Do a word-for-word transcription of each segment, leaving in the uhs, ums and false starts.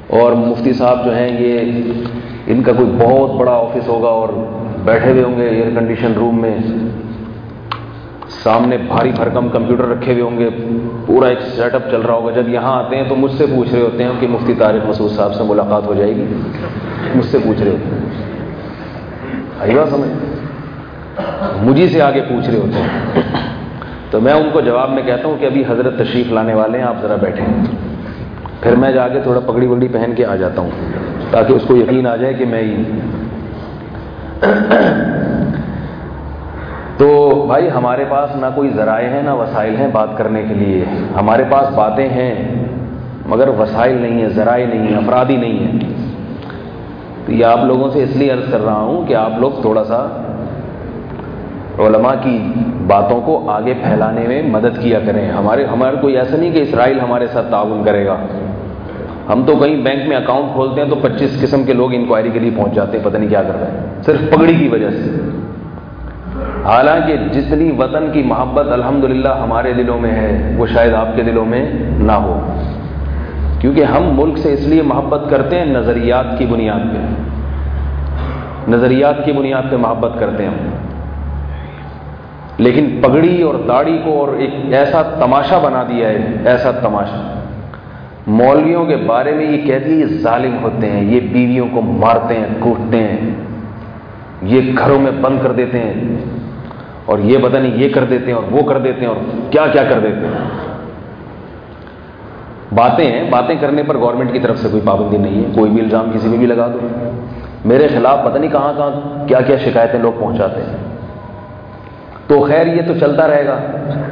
اور مفتی صاحب جو ہیں یہ ان کا کوئی بہت بڑا آفس ہوگا اور بیٹھے ہوئے ہوں گے ایئر کنڈیشن روم میں، سامنے بھاری بھرکم کمپیوٹر رکھے ہوئے ہوں گے، پورا ایک سیٹ اپ چل رہا ہوگا. جب یہاں آتے ہیں تو مجھ سے پوچھ رہے ہوتے ہیں کہ مفتی طارق مسعود صاحب سے ملاقات ہو جائے گی، مجھ سے پوچھ رہے ہوتے ہیں. آئی بات سمجھ؟ مجھے سے آگے پوچھ رہے ہوتے ہیں. تو میں ان کو جواب میں کہتا ہوں کہ ابھی حضرت تشریف لانے والے ہیں، آپ ذرا بیٹھیں. پھر میں جا کے تھوڑا پگڑی وگڑی پہن کے آ جاتا ہوں تاکہ اس کو یقین آ جائے کہ میں ہی. تو بھائی ہمارے پاس نہ کوئی ذرائع ہیں نہ وسائل ہیں بات کرنے کے لیے. ہمارے پاس باتیں ہیں مگر وسائل نہیں ہیں، ذرائع نہیں ہیں، افراد ہی نہیں ہیں. تو یہ آپ لوگوں سے اس لیے عرض کر رہا ہوں کہ آپ لوگ تھوڑا سا علماء کی باتوں کو آگے پھیلانے میں مدد کیا کریں. ہمارے ہمارے کوئی ایسا نہیں کہ اسرائیل ہمارے ساتھ تعاون کرے گا. ہم تو کہیں بینک میں اکاؤنٹ کھولتے ہیں تو پچیس قسم کے لوگ انکوائری کے لیے پہنچ جاتے ہیں، پتہ نہیں کیا کر رہے ہیں صرف پگڑی کی وجہ سے. حالانکہ جتنی وطن کی محبت الحمدللہ ہمارے دلوں میں ہے وہ شاید آپ کے دلوں میں نہ ہو، کیونکہ ہم ملک سے اس لیے محبت کرتے ہیں نظریات کی بنیاد پہ. نظریات کی بنیاد پہ محبت کرتے ہیں ہم. لیکن پگڑی اور داڑھی کو اور ایک ایسا تماشا بنا دیا ہے، ایسا تماشا. مولویوں کے بارے میں یہ کہتی ہے یہ ظالم ہوتے ہیں، یہ بیویوں کو مارتے ہیں، کوٹتے ہیں، یہ گھروں میں بند کر دیتے ہیں، اور یہ پتہ نہیں یہ کر دیتے ہیں اور وہ کر دیتے ہیں اور کیا کیا کر دیتے ہیں. باتیں ہیں، باتیں کرنے پر گورنمنٹ کی طرف سے کوئی پابندی نہیں ہے. کوئی بھی الزام کسی بھی بھی لگا دو. میرے خلاف پتہ نہیں کہاں کہاں کیا کیا شکایتیں لوگ پہنچاتے ہیں. تو خیر یہ تو چلتا رہے گا،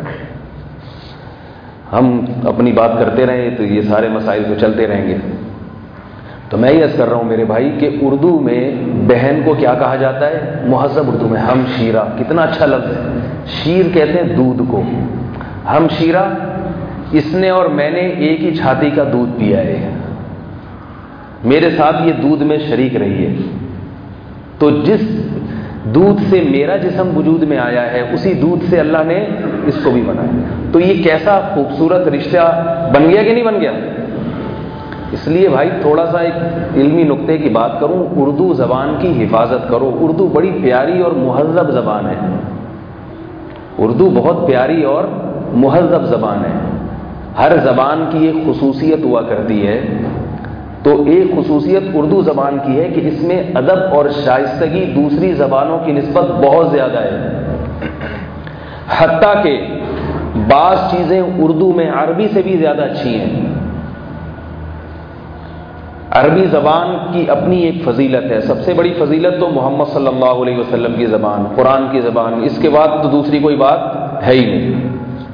ہم اپنی بات کرتے رہیں تو یہ سارے مسائل تو چلتے رہیں گے. تو میں یہ عرض کر رہا ہوں میرے بھائی کہ اردو میں بہن کو کیا کہا جاتا ہے؟ مہذب اردو میں ہم شیرہ. کتنا اچھا لفظ ہے. شیر کہتے ہیں دودھ کو، ہم شیرہ. اس نے اور میں نے ایک ہی چھاتی کا دودھ پیا ہے، میرے ساتھ یہ دودھ میں شریک رہی ہے. تو جس دودھ سے میرا جسم وجود میں آیا ہے اسی دودھ سے اللہ نے اس کو بھی بنایا. تو یہ کیسا خوبصورت رشتہ بن گیا کہ نہیں بن گیا؟ اس لیے بھائی تھوڑا سا ایک علمی نقطے کی بات کروں، اردو زبان کی حفاظت کرو. اردو بڑی پیاری اور مہذب زبان ہے. اردو بہت پیاری اور مہذب زبان ہے. ہر زبان کی ایک خصوصیت ہوا کرتی ہے. تو ایک خصوصیت اردو زبان کی ہے کہ اس میں ادب اور شائستگی دوسری زبانوں کی نسبت بہت زیادہ ہے. حتیٰ کہ بعض چیزیں اردو میں عربی سے بھی زیادہ اچھی ہیں. عربی زبان کی اپنی ایک فضیلت ہے. سب سے بڑی فضیلت تو محمد صلی اللہ علیہ وسلم کی زبان، قرآن کی زبان، اس کے بعد تو دوسری کوئی بات ہے ہی نہیں.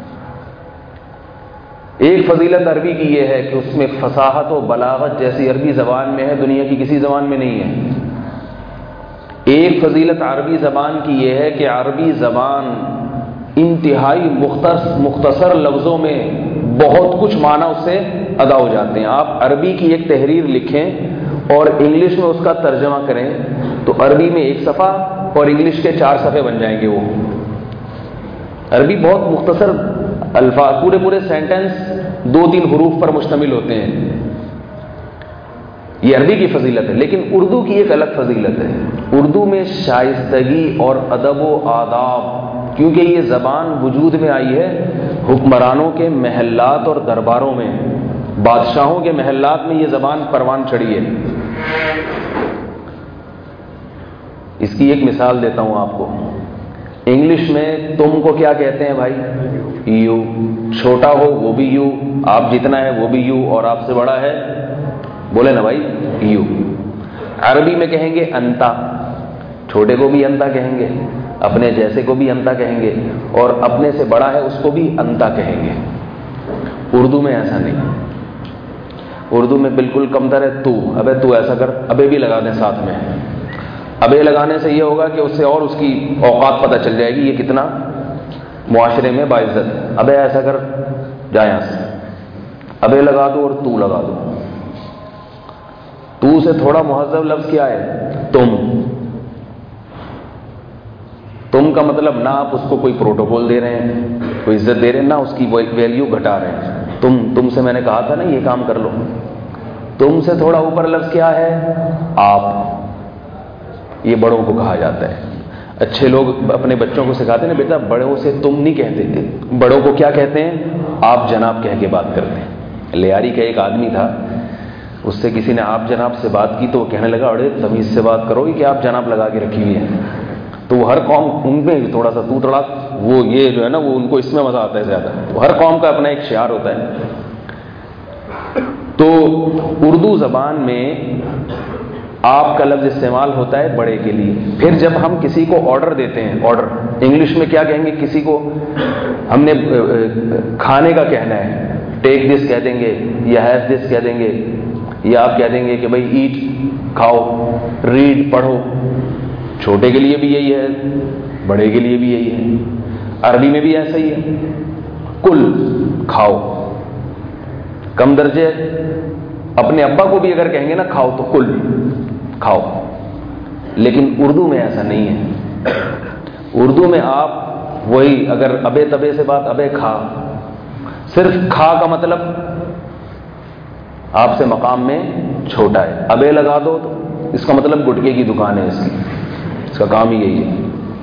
ایک فضیلت عربی کی یہ ہے کہ اس میں فصاحت و بلاغت جیسی عربی زبان میں ہے دنیا کی کسی زبان میں نہیں ہے. ایک فضیلت عربی زبان کی یہ ہے کہ عربی زبان انتہائی مختصر مختصر لفظوں میں بہت کچھ معنی اس سے ادا ہو جاتے ہیں. آپ عربی کی ایک تحریر لکھیں اور انگلش میں اس کا ترجمہ کریں تو عربی میں ایک صفحہ اور انگلش کے چار صفحے بن جائیں گے. وہ عربی بہت مختصر الفاظ، پورے پورے سینٹنس دو تین حروف پر مشتمل ہوتے ہیں. یہ عربی کی فضیلت ہے. لیکن اردو کی ایک الگ فضیلت ہے. اردو میں شائستگی اور ادب و آداب، کیونکہ یہ زبان وجود میں آئی ہے حکمرانوں کے محلات اور درباروں میں، بادشاہوں کے محلات میں یہ زبان پروان چڑھی ہے. اس کی ایک مثال دیتا ہوں آپ کو. انگلش میں تم کو کیا کہتے ہیں بھائی؟ یو. چھوٹا ہو وہ بھی یو، آپ جتنا ہے وہ بھی یو، اور آپ سے بڑا ہے بولے نا بھائی یو. عربی میں کہیں گے انتا، چھوٹے کو بھی انتا کہیں گے، اپنے جیسے کو بھی انتا کہیں گے، اور اپنے سے بڑا ہے اس کو بھی انتا کہیں گے. اردو میں ایسا نہیں. اردو میں بالکل کمتر ہے تو. ابے تو ایسا کر، ابے بھی لگا دیں ساتھ میں. ابے لگانے سے یہ ہوگا کہ اس سے اور اس کی اوقات پتہ چل جائے گی یہ کتنا معاشرے میں باعزت ہے. ابے ایسا کر، جا یہاں سے. ابے لگا دو اور تو لگا دو. تو سے تھوڑا مہذب لفظ کیا ہے؟ تم. تم کا مطلب نہ آپ اس کو کوئی پروٹوکول دے رہے ہیں، کوئی عزت دے رہے ہیں، نہ اس کی ویلیو گھٹا رہے ہیں. تم تم سے میں نے کہا تھا نا یہ کام کر لو. تم سے تھوڑا اوپر لفظ کیا ہے؟ آپ. یہ بڑوں کو کہا جاتا ہے. اچھے لوگ اپنے بچوں کو سکھاتے ہیں نا، بیٹا بڑوں سے تم نہیں کہتے، بڑوں کو کیا کہتے ہیں؟ آپ جناب کہہ کے بات کرتے ہیں. لیاری کا ایک آدمی تھا، اس سے کسی نے آپ جناب سے بات کی تو وہ کہنے لگا اڑے تمیز سے بات کرو کہ آپ جناب لگا کے رکھی ہوئی ہیں. تو وہ ہر قوم ان میں تھوڑا سا تو تڑاک، وہ یہ جو ہے نا وہ ان کو اس میں مزہ آتا ہے زیادہ. تو ہر قوم کا اپنا ایک شعار ہوتا ہے. تو اردو زبان میں آپ کا لفظ استعمال ہوتا ہے بڑے کے لیے. پھر جب ہم کسی کو آرڈر دیتے ہیں، آرڈر انگلش میں کیا کہیں گے؟ کسی کو ہم نے کھانے کا کہنا ہے، ٹیک دس کہہ دیں گے یا ہیو دس کہہ دیں گے، یا آپ کہہ دیں گے کہ بھائی ایٹ کھاؤ، ریڈ پڑھو. چھوٹے کے لیے بھی یہی ہے، بڑے کے لیے بھی یہی ہے. عربی میں بھی ایسا ہی ہے. کل کھاؤ، کم درجے اپنے ابا کو بھی اگر کہیں گے نا کھاؤ تو کل کھاؤ. لیکن اردو میں ایسا نہیں ہے. اردو میں آپ وہی اگر ابے تبے سے بات، ابے کھا، صرف کھا کا مطلب آپ سے مقام میں چھوٹا ہے. ابے لگا دو تو اس کا مطلب گٹکے کی دکان ہے اس کی، اس کا کام ہی یہی ہے.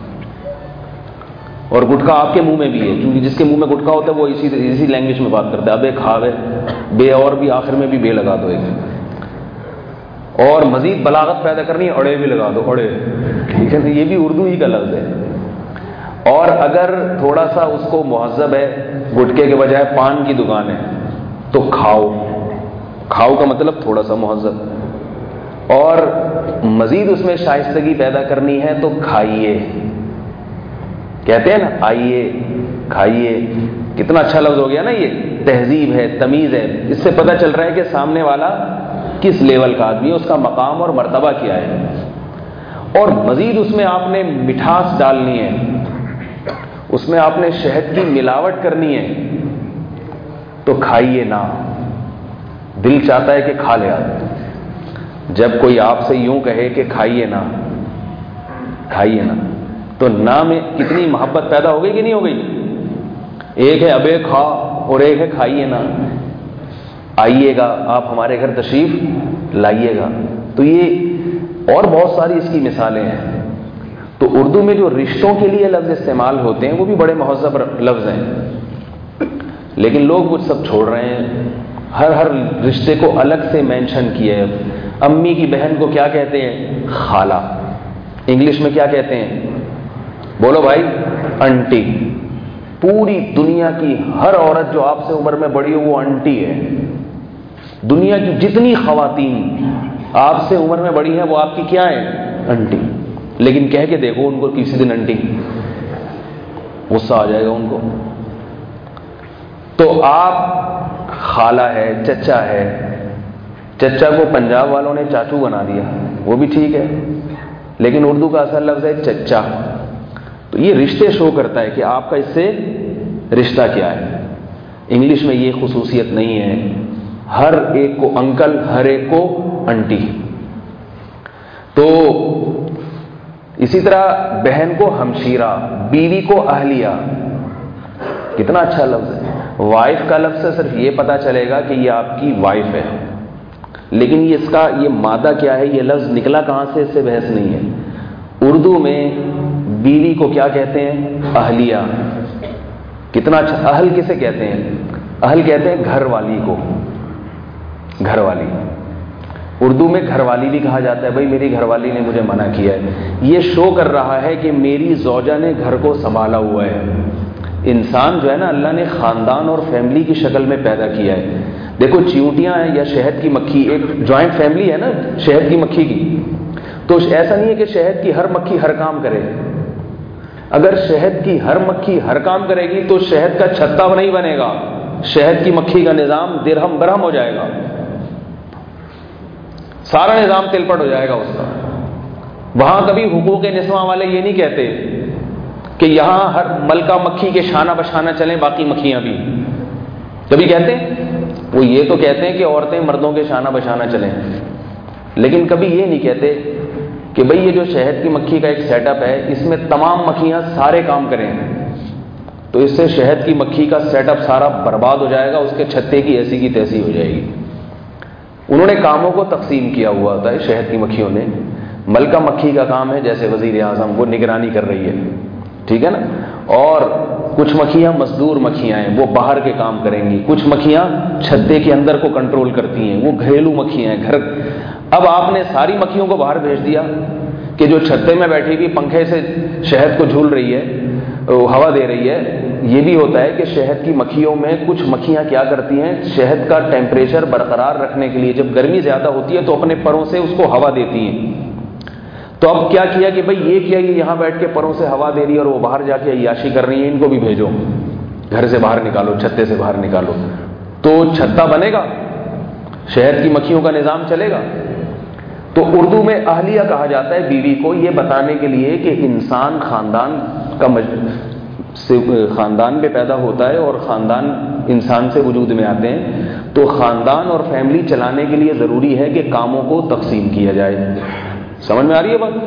اور گٹکا آپ کے منہ میں بھی ہے، کیونکہ جس کے منہ میں گٹکا ہوتا ہے وہ اسی اسی لینگویج میں بات کرتا ہے. ابے کھاوے، بے اور بھی آخر میں بھی بے لگا دو ایک. اور مزید بلاغت پیدا کرنی ہے، اڑے بھی لگا دو، اڑے. ٹھیک ہے نا، یہ بھی اردو ہی کا لفظ ہے. اور اگر تھوڑا سا اس کو مہذب ہے، گٹکے کے بجائے پان کی دکان ہے تو کھاؤ. کھاؤ کا مطلب تھوڑا سا مہذب. اور مزید اس میں شائستگی پیدا کرنی ہے تو کھائیے. کہتے ہیں نا آئیے کھائیے، کتنا اچھا لفظ ہو گیا نا. یہ تہذیب ہے، تمیز ہے. اس سے پتہ چل رہا ہے کہ سامنے والا کس لیول کا آدمی ہے، اس کا مقام اور مرتبہ کیا ہے. اور مزید اس میں آپ نے مٹھاس ڈالنی ہے، اس میں آپ نے شہد کی ملاوٹ کرنی ہے تو کھائیے نا. دل چاہتا ہے کہ کھا لے آدمی. جب کوئی آپ سے یوں کہے کہ کھائیے نا، کھائیے نا، تو نا میں کتنی محبت پیدا ہو گئی کہ نہیں ہو گئی؟ ایک ہے ابے کھا اور ایک ہے کھائیے نا. آئیے گا آپ ہمارے گھر تشریف لائیے گا. تو یہ اور بہت ساری اس کی مثالیں ہیں. تو اردو میں جو رشتوں کے لیے لفظ استعمال ہوتے ہیں وہ بھی بڑے مہذب لفظ ہیں. لیکن لوگ وہ سب چھوڑ رہے ہیں، ہر ہر رشتے کو الگ سے مینشن کیا ہے. امی کی بہن کو کیا کہتے ہیں؟ خالہ. انگلش میں کیا کہتے ہیں؟ بولو بھائی، انٹی. پوری دنیا کی ہر عورت جو آپ سے عمر میں بڑی ہو وہ انٹی ہے. دنیا کی جتنی خواتین آپ سے عمر میں بڑی ہیں وہ آپ کی کیا ہیں؟ انٹی. لیکن کہہ کے دیکھو ان کو کسی دن انٹی، غصہ آ جائے گا ان کو. تو آپ خالہ ہے، چچا ہے. چچا کو پنجاب والوں نے چاچو بنا دیا، وہ بھی ٹھیک ہے، لیکن اردو کا اصل لفظ ہے چچا. تو یہ رشتے شو کرتا ہے کہ آپ کا اس سے رشتہ کیا ہے. انگلش میں یہ خصوصیت نہیں ہے. ہر ایک کو انکل، ہر ایک کو انٹی. تو اسی طرح بہن کو ہمشیرہ، بیوی کو اہلیہ. کتنا اچھا لفظ ہے. وائف کا لفظ سے صرف یہ پتا چلے گا کہ یہ آپ کی وائف ہے، لیکن یہ اس کا یہ مادہ کیا ہے، یہ لفظ نکلا کہاں سے، اس سے بحث نہیں ہے. اردو میں بیوی کو کیا کہتے ہیں؟ اہلیہ. کتنا اچھا. اہل کسے کہتے ہیں؟ اہل کہتے ہیں گھر والی کو. گھر والی اردو میں گھر والی بھی کہا جاتا ہے. بھائی میری گھر والی نے مجھے منع کیا ہے، یہ شو کر رہا ہے کہ میری زوجہ نے گھر کو سنبھالا ہوا ہے. انسان جو ہے نا اللہ نے خاندان اور فیملی کی شکل میں پیدا کیا ہے. دیکھو چیونٹیاں ہیں یا شہد کی مکھی، ایک جوائنٹ فیملی ہے نا شہد کی مکھی کی. تو ایسا نہیں ہے کہ شہد کی ہر مکھی ہر کام کرے. اگر شہد کی ہر مکھی ہر کام کرے گی تو شہد کا چھتا نہیں بنے گا، شہد کی مکھی کا نظام درہم برہم ہو جائے گا، سارا نظام تلپٹ ہو جائے گا اس کا. وہاں کبھی حقوق نسواں والے یہ نہیں کہتے کہ یہاں ہر ملکہ مکھی کے شانہ بشانہ چلیں باقی مکھیاں بھی. کبھی کہتے ہیں؟ وہ یہ تو کہتے ہیں کہ عورتیں مردوں کے شانہ بشانہ چلیں، لیکن کبھی یہ نہیں کہتے کہ بھئی یہ جو شہد کی مکھی کا ایک سیٹ اپ ہے اس میں تمام مکھیاں سارے کام کریں تو اس سے شہد کی مکھی کا سیٹ اپ سارا برباد ہو جائے گا، اس کے چھتے کی ایسی کی تیسی ہو جائے گی. انہوں نے کاموں کو تقسیم کیا ہوا ہوتا ہے شہد کی مکھیوں نے. ملکہ مکھی کا کام ہے جیسے وزیر اعظم، وہ نگرانی کر رہی ہے، ٹھیک ہے نا. اور کچھ مکھیاں مزدور مکھیاں ہیں، وہ باہر کے کام کریں گی. کچھ مکھیاں چھتے کے اندر کو کنٹرول کرتی ہیں، وہ گھریلو مکھیاں ہیں گھر. اب آپ نے ساری مکھیوں کو باہر بھیج دیا کہ جو چھتے میں بیٹھی ہوئی پنکھے سے شہد کو جھول رہی ہے، ہوا دے رہی ہے. یہ بھی ہوتا ہے کہ شہد کی مکھیوں میں کچھ مکھیاں کیا کرتی ہیں، شہد کا ٹیمپریچر برقرار رکھنے کے لیے جب گرمی زیادہ ہوتی ہے تو اپنے پروں سے اس کو ہوا دیتی ہیں. تو اب کیا کیا کہ بھئی یہ کیا، یہ یہاں بیٹھ کے پروں سے ہوا دے رہی ہے اور وہ باہر جا کے عیاشی کر رہی ہیں، ان کو بھی بھیجو، گھر سے باہر نکالو، چھتے سے باہر نکالو. تو چھتا بنے گا، شہد کی مکھیوں کا نظام چلے گا. تو اردو میں اہلیہ کہا جاتا ہے بیوی کو، یہ بتانے کے لیے کہ انسان خاندان کا مج... سے خاندان میں پیدا ہوتا ہے اور خاندان انسان سے وجود میں آتے ہیں. تو خاندان اور فیملی چلانے کے لیے ضروری ہے کہ کاموں کو تقسیم کیا جائے. سمجھ میں آ رہی ہے بات؟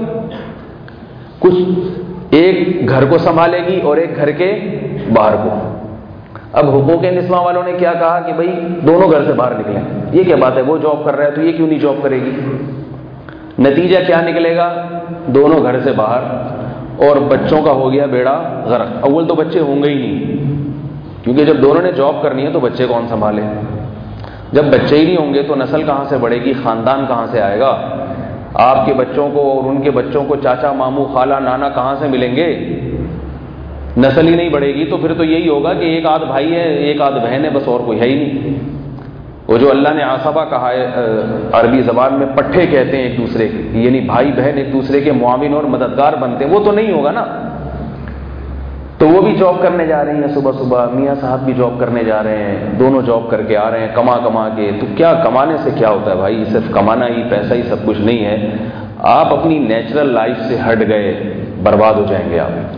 کچھ ایک گھر کو سنبھالے گی اور ایک گھر کے باہر کو. اب حقوق نسواں والوں نے کیا کہا کہ بھئی دونوں گھر سے باہر نکلیں. یہ کیا بات ہے، وہ جاب کر رہا ہے تو یہ کیوں نہیں جاب کرے گی؟ نتیجہ کیا نکلے گا؟ دونوں گھر سے باہر، اور بچوں کا ہو گیا بیڑا غرق. اول تو بچے ہوں گے ہی نہیں، کیونکہ جب دونوں نے جاب کرنی ہے تو بچے کون سنبھالے؟ جب بچے ہی نہیں ہوں گے تو نسل کہاں سے بڑھے گی، خاندان کہاں سے آئے گا؟ آپ کے بچوں کو اور ان کے بچوں کو چاچا ماموں خالہ نانا کہاں سے ملیں گے؟ نسل ہی نہیں بڑھے گی. تو پھر تو یہی ہوگا کہ ایک آدھ بھائی ہے، ایک آدھ بہن ہے، بس اور کوئی ہے ہی نہیں. وہ جو اللہ نے عصبہ کہا ہے، عربی زبان میں پٹھے کہتے ہیں ایک دوسرے کے، یعنی بھائی بہن ایک دوسرے کے معاون اور مددگار بنتے ہیں، وہ تو نہیں ہوگا نا. تو وہ بھی جاب کرنے جا رہی ہیں صبح صبح، میاں صاحب بھی جاب کرنے جا رہے ہیں، دونوں جاب کر کے آ رہے ہیں کما کما کے. تو کیا کمانے سے کیا ہوتا ہے بھائی؟ صرف کمانا ہی، پیسہ ہی سب کچھ نہیں ہے. آپ اپنی نیچرل لائف سے ہٹ گئے، برباد ہو جائیں گے آپ.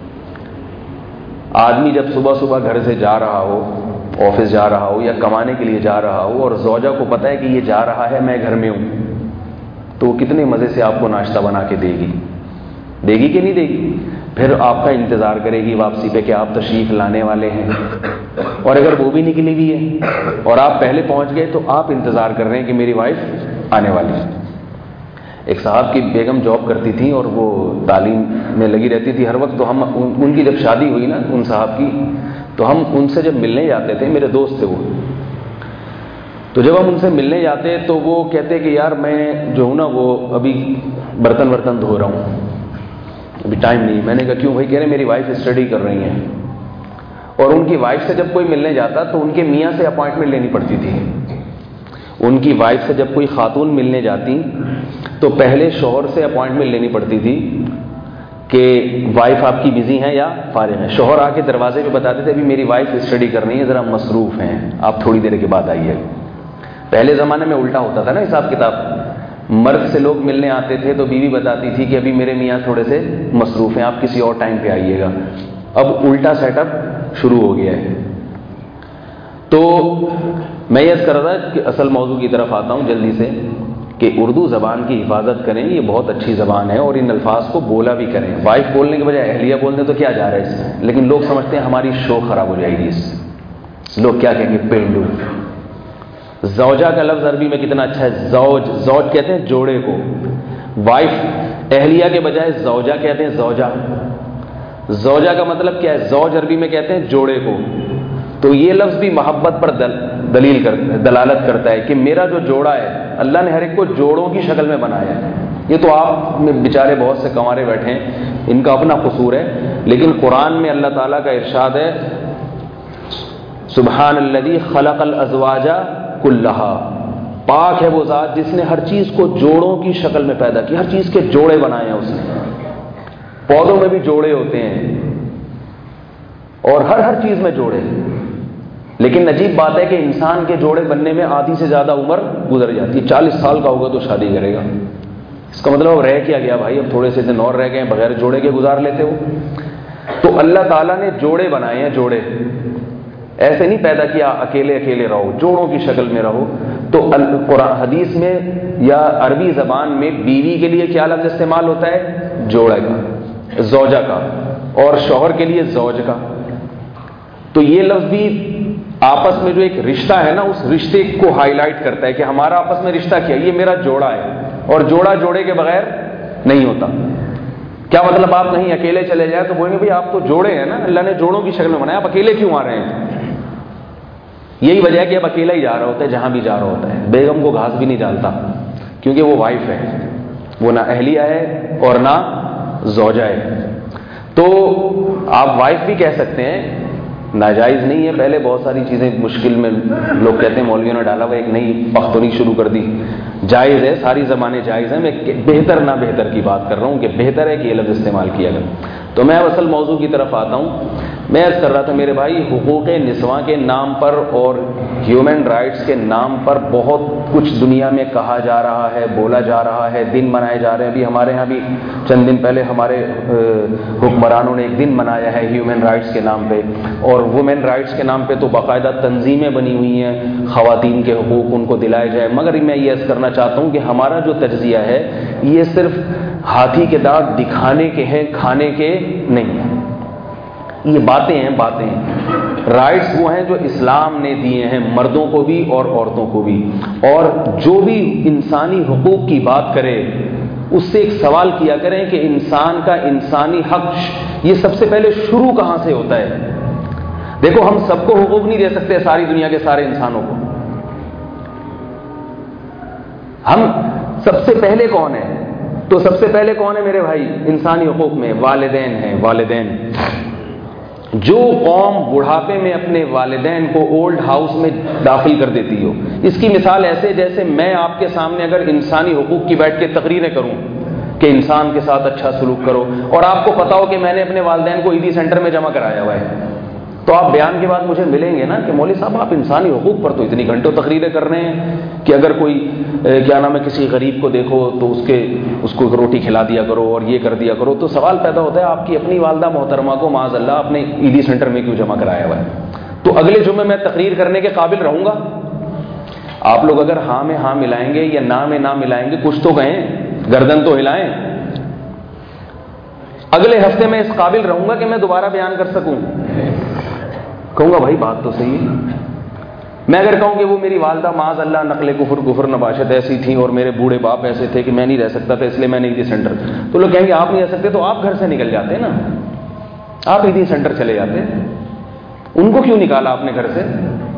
آدمی جب صبح صبح گھر سے جا رہا ہو، آفس جا رہا ہو یا کمانے کے لیے جا رہا ہو، اور زوجہ کو پتہ ہے کہ یہ جا رہا ہے، میں گھر میں ہوں، تو وہ کتنے مزے سے آپ کو ناشتہ بنا کے دے گی. دے گی کہ نہیں دے گی؟ پھر آپ کا انتظار کرے گی واپسی پہ کہ آپ تشریف لانے والے ہیں. اور اگر وہ بھی نکلی ہوئی ہے اور آپ پہلے پہنچ گئے تو آپ انتظار کر رہے ہیں کہ میری وائف آنے والی ہے. ایک صاحب کی بیگم جاب کرتی تھی اور وہ تعلیم میں لگی رہتی تھی ہر وقت. تو ہم ان کی جب شادی ہوئی نا ان صاحب کی، تو ہم ان سے جب ملنے جاتے تھے، میرے دوست تھے وہ، تو جب ہم ان سے ملنے جاتے تو وہ کہتے کہ یار میں جو ہوں نا وہ ابھی برتن برتن دھو رہا ہوں، ابھی ٹائم نہیں. میں نے کہا کیوں بھائی؟ کہہ رہے میری وائف اسٹڈی کر رہی ہیں. اور ان کی وائف سے جب کوئی ملنے جاتا تو ان کے میاں سے اپوائنٹمنٹ لینی پڑتی تھی. ان کی وائف سے جب کوئی خاتون ملنے جاتی تو پہلے شوہر سے اپوائنٹمنٹ لینی پڑتی تھی کہ وائف آپ کی بزی ہیں یا فارغ ہیں. شوہر آ کے دروازے پہ بتاتے تھے ابھی میری وائف اسٹڈی کر رہی ہے، ذرا مصروف ہیں، آپ تھوڑی دیر کے بعد آئیے. پہلے زمانے میں الٹا ہوتا تھا نا حساب کتاب. مرد سے لوگ ملنے آتے تھے تو بیوی بتاتی تھی کہ ابھی میرے میاں تھوڑے سے مصروف ہیں، آپ کسی اور ٹائم پہ آئیے گا. اب الٹا سیٹ اپ شروع ہو گیا ہے. تو میں یہ کر رہا تھا کہ اصل موضوع کی طرف آتا ہوں جلدی سے، کہ اردو زبان کی حفاظت کریں. یہ بہت اچھی زبان ہے اور ان الفاظ کو بولا بھی کریں. وائف بولنے کے بجائے اہلیہ بولنے تو کیا جا رہا ہے اس میں، لیکن لوگ سمجھتے ہیں ہماری شو خراب ہو جائے گی اس سے. لوگ کیا کہیں گے؟ پینڈو. زوجہ کا لفظ عربی میں کتنا اچھا ہے، زوج. زوج کہتے ہیں جوڑے کو. وائف اہلیہ کے بجائے زوجہ کہتے ہیں، زوجہ. زوجہ کا مطلب کیا ہے؟ زوج عربی میں کہتے ہیں جوڑے کو. تو یہ لفظ بھی محبت پر دل دلیل کر دلالت کرتا ہے کہ میرا جو جوڑا ہے، اللہ نے ہر ایک کو جوڑوں کی شکل میں بنایا ہے. یہ تو آپ میں بیچارے بہت سے کنوارے بیٹھے ہیں، ان کا اپنا قصور ہے، لیکن قرآن میں اللہ تعالیٰ کا ارشاد ہے سبحان الذی خلق الازواج کلھا. پاک ہے وہ ذات جس نے ہر چیز کو جوڑوں کی شکل میں پیدا کی. ہر چیز کے جوڑے بنائے ہیں اس نے. پودوں میں بھی جوڑے ہوتے ہیں اور ہر ہر چیز میں جوڑے. لیکن عجیب بات ہے کہ انسان کے جوڑے بننے میں آدھی سے زیادہ عمر گزر جاتی ہے. چالیس سال کا ہوگا تو شادی کرے گا. اس کا مطلب اب رہ کیا گیا بھائی؟ اب تھوڑے سے دن اور رہ گئے، بغیر جوڑے کے گزار لیتے ہو. تو اللہ تعالیٰ نے جوڑے بنائے ہیں، جوڑے. ایسے نہیں پیدا کیا اکیلے اکیلے رہو، جوڑوں کی شکل میں رہو. تو قرآن حدیث میں یا عربی زبان میں بیوی کے لیے کیا لفظ استعمال ہوتا ہے؟ جوڑے کا، زوجہ کا. اور شوہر کے لیے زوج کا. تو یہ لفظ بھی آپس میں جو ایک رشتہ ہے نا، اس رشتے کو ہائی لائٹ کرتا ہے کہ ہمارا آپس میں رشتہ کیا، یہ میرا جوڑا ہے، اور جوڑا جوڑے کے بغیر نہیں ہوتا۔ کیا مطلب آپ کہیں اکیلے چلے جائیں تو بولیں گے بھائی آپ تو جوڑے ہیں نا، اللہ نے جوڑوں کی شکل میں بنایا، آپ اکیلے کیوں آ رہے ہیں؟ یہی وجہ ہے کہ اب اکیلا ہی جا رہا ہوتا ہے جہاں بھی جا رہا ہوتا ہے، بیگم کو گھاس بھی نہیں ڈالتا، کیونکہ وہ وائف ہے، وہ نہ اہلیہ ہے اور نہ زوجہ ہے۔ تو آپ وائف بھی کہہ سکتے ہیں، ناجائز نہیں ہے، پہلے بہت ساری چیزیں مشکل میں لوگ کہتے ہیں مولویوں نے ڈالا ہوا ایک نئی پختونی شروع کر دی، جائز ہے، ساری زبانیں جائز ہیں، میں بہتر نہ بہتر کی بات کر رہا ہوں کہ بہتر ہے کہ یہ لفظ استعمال کیا گیا۔ تو میں اب اصل موضوع کی طرف آتا ہوں۔ میں عرض کر رہا تھا میرے بھائی، حقوق نسواں کے نام پر اور ہیومن رائٹس کے نام پر بہت کچھ دنیا میں کہا جا رہا ہے، بولا جا رہا ہے، دن منائے جا رہے ہیں۔ ابھی ہمارے ہاں بھی چند دن پہلے ہمارے حکمرانوں نے ایک دن منایا ہے ہیومن رائٹس کے نام پہ، اور وومن رائٹس کے نام پہ تو باقاعدہ تنظیمیں بنی ہوئی ہیں، خواتین کے حقوق ان کو دلائے جائے۔ مگر میں یہ عرض کرنا چاہتا ہوں کہ ہمارا جو تجزیہ ہے یہ صرف ہاتھی کے دانت دکھانے کے ہیں، کھانے کے نہیں ہیں۔ یہ باتیں ہیں باتیں ہیں رائٹس وہ ہیں جو اسلام نے دیے ہیں، مردوں کو بھی اور عورتوں کو بھی۔ اور جو بھی انسانی حقوق کی بات کرے اس سے ایک سوال کیا کریں کہ انسان کا انسانی حق یہ سب سے پہلے شروع کہاں سے ہوتا ہے؟ دیکھو، ہم سب کو حقوق نہیں دے سکتے، ساری دنیا کے سارے انسانوں کو۔ ہم سب سے پہلے کون ہیں؟ تو سب سے پہلے کون ہے میرے بھائی انسانی حقوق میں؟ والدین ہیں، والدین۔ جو قوم بڑھاپے میں اپنے والدین کو اولڈ ہاؤس میں داخل کر دیتی ہو، اس کی مثال ایسے جیسے میں آپ کے سامنے اگر انسانی حقوق کی بیٹھ کے تقریریں کروں کہ انسان کے ساتھ اچھا سلوک کرو، اور آپ کو پتا ہو کہ میں نے اپنے والدین کو عیدی سینٹر میں جمع کرایا ہوا ہے، تو آپ بیان کے بعد مجھے ملیں گے نا کہ مولوی صاحب آپ انسانی حقوق پر تو اتنی گھنٹوں تقریریں کر رہے ہیں کہ اگر کوئی کیا نام ہے کسی غریب کو دیکھو تو اس کے اس کو روٹی کھلا دیا کرو اور یہ کر دیا کرو۔ تو سوال پیدا ہوتا ہے آپ کی اپنی والدہ محترمہ کو معاذ اللہ اپنے عیدی سینٹر میں کیوں جمع کرایا ہوا ہے؟ تو اگلے جمعے میں تقریر کرنے کے قابل رہوں گا؟ آپ لوگ اگر ہاں میں ہاں ملائیں گے یا نہ میں نہ ملائیں گے کچھ تو کہیں، گردن تو ہلائیں۔ اگلے ہفتے میں اس قابل رہوں گا کہ میں دوبارہ بیان کر سکوں؟ کہوں گا بھائی بات تو صحیح ہے۔ میں اگر کہوں کہ وہ میری والدہ معاذ اللہ نقل کفر کفر نباشت ایسی تھیں اور میرے بوڑھے باپ ایسے تھے کہ میں نہیں رہ سکتا تھا اس لیے میں نے عیدی سینٹر، تو لوگ کہیں گے آپ نہیں رہ سکتے تو آپ گھر سے نکل جاتے نا، آپ عیدی سینٹر چلے جاتے، ان کو کیوں نکالا آپ نے گھر سے؟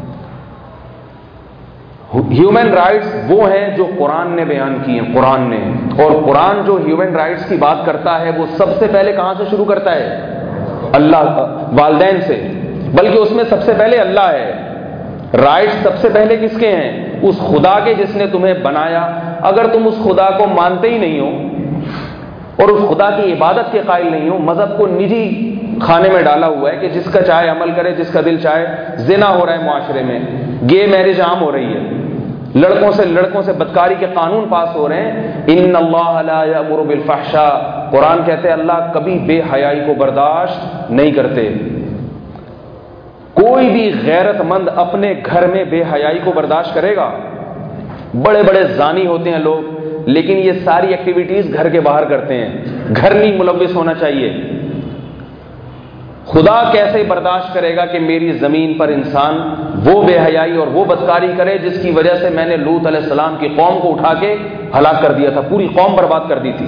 ہیومن رائٹس وہ ہیں جو قرآن نے بیان کی ہیں، قرآن نے، اور قرآن جو ہیومن رائٹس کی بات کرتا ہے وہ سب سے پہلے کہاں سے شروع کرتا ہے؟ اللہ، والدین سے، بلکہ اس میں سب سے پہلے اللہ ہے۔ رائٹس سب سے پہلے کس کے ہیں؟ اس خدا کے جس نے تمہیں بنایا۔ اگر تم اس خدا کو مانتے ہی نہیں ہو اور اس خدا کی عبادت کے قائل نہیں ہو، مذہب کو نجی کھانے میں ڈالا ہوا ہے کہ جس کا چاہے عمل کرے، جس کا دل چاہے، زنا ہو رہا ہے معاشرے میں، گے میرج عام ہو رہی ہے، لڑکوں سے لڑکوں سے بدکاری کے قانون پاس ہو رہے ہیں۔ ان اللہ لا یأمر بالفحشاء، قرآن کہتے ہیں اللہ کبھی بے حیائی کو برداشت نہیں کرتے۔ کوئی بھی غیرت مند اپنے گھر میں بے حیائی کو برداشت کرے گا؟ بڑے بڑے زانی ہوتے ہیں لوگ، لیکن یہ ساری ایکٹیویٹیز گھر کے باہر کرتے ہیں، گھر نہیں ملوث ہونا چاہیے۔ خدا کیسے برداشت کرے گا کہ میری زمین پر انسان وہ بے حیائی اور وہ بدکاری کرے جس کی وجہ سے میں نے لوط علیہ السلام کی قوم کو اٹھا کے ہلاک کر دیا تھا، پوری قوم برباد کر دی تھی۔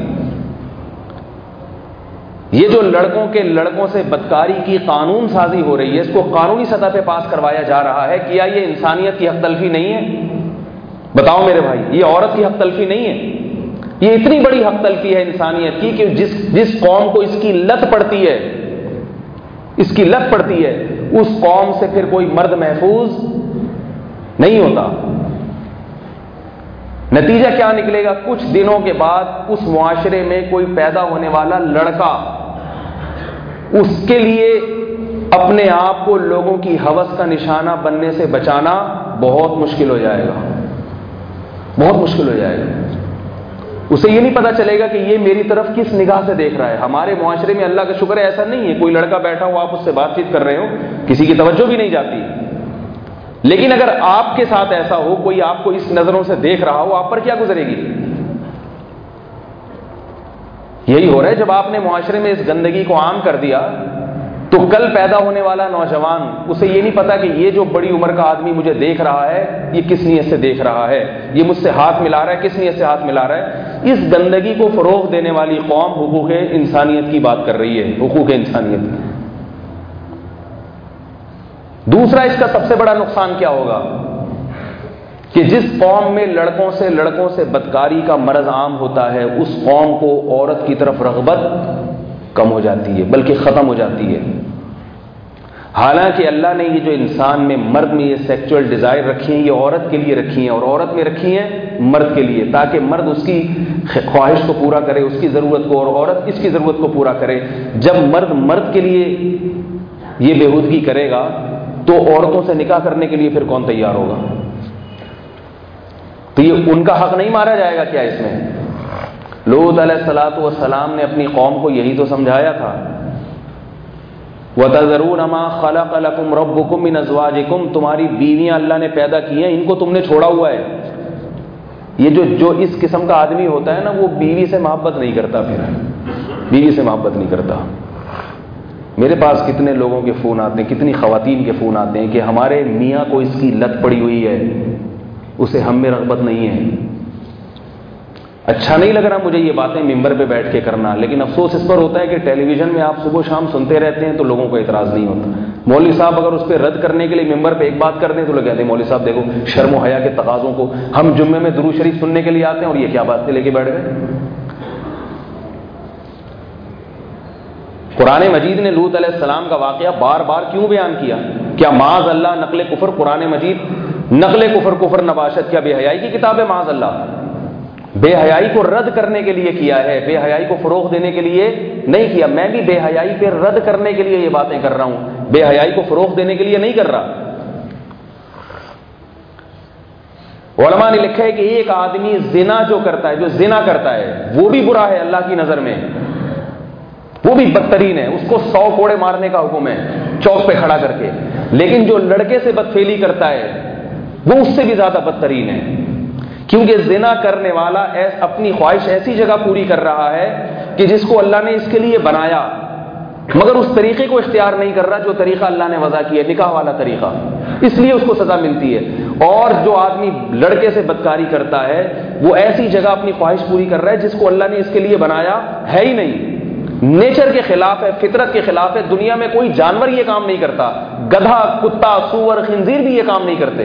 یہ جو لڑکوں کے لڑکوں سے بدکاری کی قانون سازی ہو رہی ہے، اس کو قانونی سطح پہ پاس کروایا جا رہا ہے، کیا یہ انسانیت کی حق تلفی نہیں ہے؟ بتاؤ میرے بھائی، یہ عورت کی حق تلفی نہیں ہے؟ یہ اتنی بڑی حق تلفی ہے انسانیت کی کہ جس جس قوم کو اس کی لت پڑتی ہے اس کی لت پڑتی ہے اس قوم سے پھر کوئی مرد محفوظ نہیں ہوتا۔ نتیجہ کیا نکلے گا؟ کچھ دنوں کے بعد اس معاشرے میں کوئی پیدا ہونے والا لڑکا، اس کے لیے اپنے آپ کو لوگوں کی ہوس کا نشانہ بننے سے بچانا بہت مشکل ہو جائے گا، بہت مشکل ہو جائے گا۔ اسے یہ نہیں پتا چلے گا کہ یہ میری طرف کس نگاہ سے دیکھ رہا ہے۔ ہمارے معاشرے میں اللہ کا شکر ہے ایسا نہیں ہے، کوئی لڑکا بیٹھا ہو آپ اس سے بات چیت کر رہے ہو، کسی کی توجہ بھی نہیں جاتی۔ لیکن اگر آپ کے ساتھ ایسا ہو، کوئی آپ کو اس نظروں سے دیکھ رہا ہو، آپ پر کیا گزرے گی؟ یہی ہو رہا ہے جب آپ نے معاشرے میں اس گندگی کو عام کر دیا تو کل پیدا ہونے والا نوجوان اسے یہ نہیں پتا کہ یہ جو بڑی عمر کا آدمی مجھے دیکھ رہا ہے یہ کس نیت سے دیکھ رہا ہے، یہ مجھ سے ہاتھ ملا رہا ہے کس نیت سے ہاتھ ملا رہا ہے۔ اس گندگی کو فروغ دینے والی قوم حقوق انسانیت کی بات کر رہی ہے، حقوق انسانیت کی۔ دوسرا اس کا سب سے بڑا نقصان کیا ہوگا کہ جس قوم میں لڑکوں سے لڑکوں سے بدکاری کا مرض عام ہوتا ہے اس قوم کو عورت کی طرف رغبت کم ہو جاتی ہے، بلکہ ختم ہو جاتی ہے۔ حالانکہ اللہ نے یہ جو انسان میں مرد میں یہ سیکچول ڈیزائر رکھی ہیں یہ عورت کے لیے رکھی ہیں، اور عورت میں رکھی ہیں مرد کے لیے، تاکہ مرد اس کی خواہش کو پورا کرے، اس کی ضرورت کو، اور عورت اس کی ضرورت کو پورا کرے۔ جب مرد مرد کے لیے یہ بےہودگی کرے گا تو عورتوں سے نکاح کرنے کے لیے پھر کون تیار ہوگا؟ تو یہ ان کا حق نہیں مارا جائے گا کیا اس میں؟ لوط علیہ الصلوۃ والسلام نے اپنی قوم کو یہی تو سمجھایا تھا، وَتَذَرُونَ مَا خَلَقَ لَكُمْ رَبُّكُمْ مِنْ أَزْوَاجِكُمْ، تمہاری بیویاں اللہ نے پیدا کی ہیں، ان کو تم نے چھوڑا ہوا ہے۔ یہ جو جو اس قسم کا آدمی ہوتا ہے نا وہ بیوی سے محبت نہیں کرتا، پھر بیوی سے محبت نہیں کرتا۔ میرے پاس کتنے لوگوں کے فون آتے ہیں، کتنی خواتین کے فون آتے ہیں کہ ہمارے میاں کو اس کی لت پڑی ہوئی ہے، اسے ہم میں رغبت نہیں ہے۔ اچھا نہیں لگ رہا مجھے یہ باتیں ممبر پہ بیٹھ کے کرنا، لیکن افسوس اس پر ہوتا ہے کہ ٹیلی ویژن میں آپ صبح شام سنتے رہتے ہیں تو لوگوں کو اعتراض نہیں ہوتا۔ مولوی صاحب اگر اس پہ رد کرنے کے لیے ممبر پہ ایک بات کر دیں تو لوگ کہتے ہیں مولوی صاحب دیکھو شرم و حیا کے تقاضوں کو، ہم جمعے میں درود شریف سننے کے لیے آتے ہیں اور یہ کیا باتیں لے کے بیٹھ گئے۔ قرآن مجید نے لوط علیہ السلام کا واقعہ بار بار کیوں بیان کیا؟ کیا معاذ اللہ نقل کفر؟ قرآن مجید نقل کفر کفر نباشت کیا بے حیائی کی کتاب ہے؟ معاذ اللہ بے حیائی کو رد کرنے کے لیے کیا ہے، بے حیائی کو فروغ دینے کے لیے نہیں کیا۔ میں بھی بے حیائی پہ رد کرنے کے لیے یہ باتیں کر رہا ہوں، بے حیائی کو فروغ دینے کے لیے نہیں کر رہا۔ علماء نے لکھا ہے کہ ایک آدمی زنا جو کرتا ہے، جو زنا کرتا ہے وہ بھی برا ہے اللہ کی نظر میں، وہ بھی بدترین ہے، اس کو سو کوڑے مارنے کا حکم ہے چوک پہ کھڑا کر کے۔ لیکن جو لڑکے سے بدفعلی کرتا ہے وہ اس سے بھی زیادہ بدترین ہے، کیونکہ زنا کرنے والا اپنی خواہش ایسی جگہ پوری کر رہا ہے کہ جس کو اللہ نے اس کے لیے بنایا، مگر اس طریقے کو اختیار نہیں کر رہا جو طریقہ اللہ نے وضع کیا ہے، نکاح والا طریقہ، اس لیے اس کو سزا ملتی ہے۔ اور جو آدمی لڑکے سے بدکاری کرتا ہے وہ ایسی جگہ اپنی خواہش پوری کر رہا ہے جس کو اللہ نے اس کے لیے بنایا ہے ہی نہیں، نیچر کے خلاف ہے، فطرت کے خلاف ہے۔ دنیا میں کوئی جانور یہ کام نہیں کرتا، گدھا، کتا، سور، خنزیر بھی یہ کام نہیں کرتے۔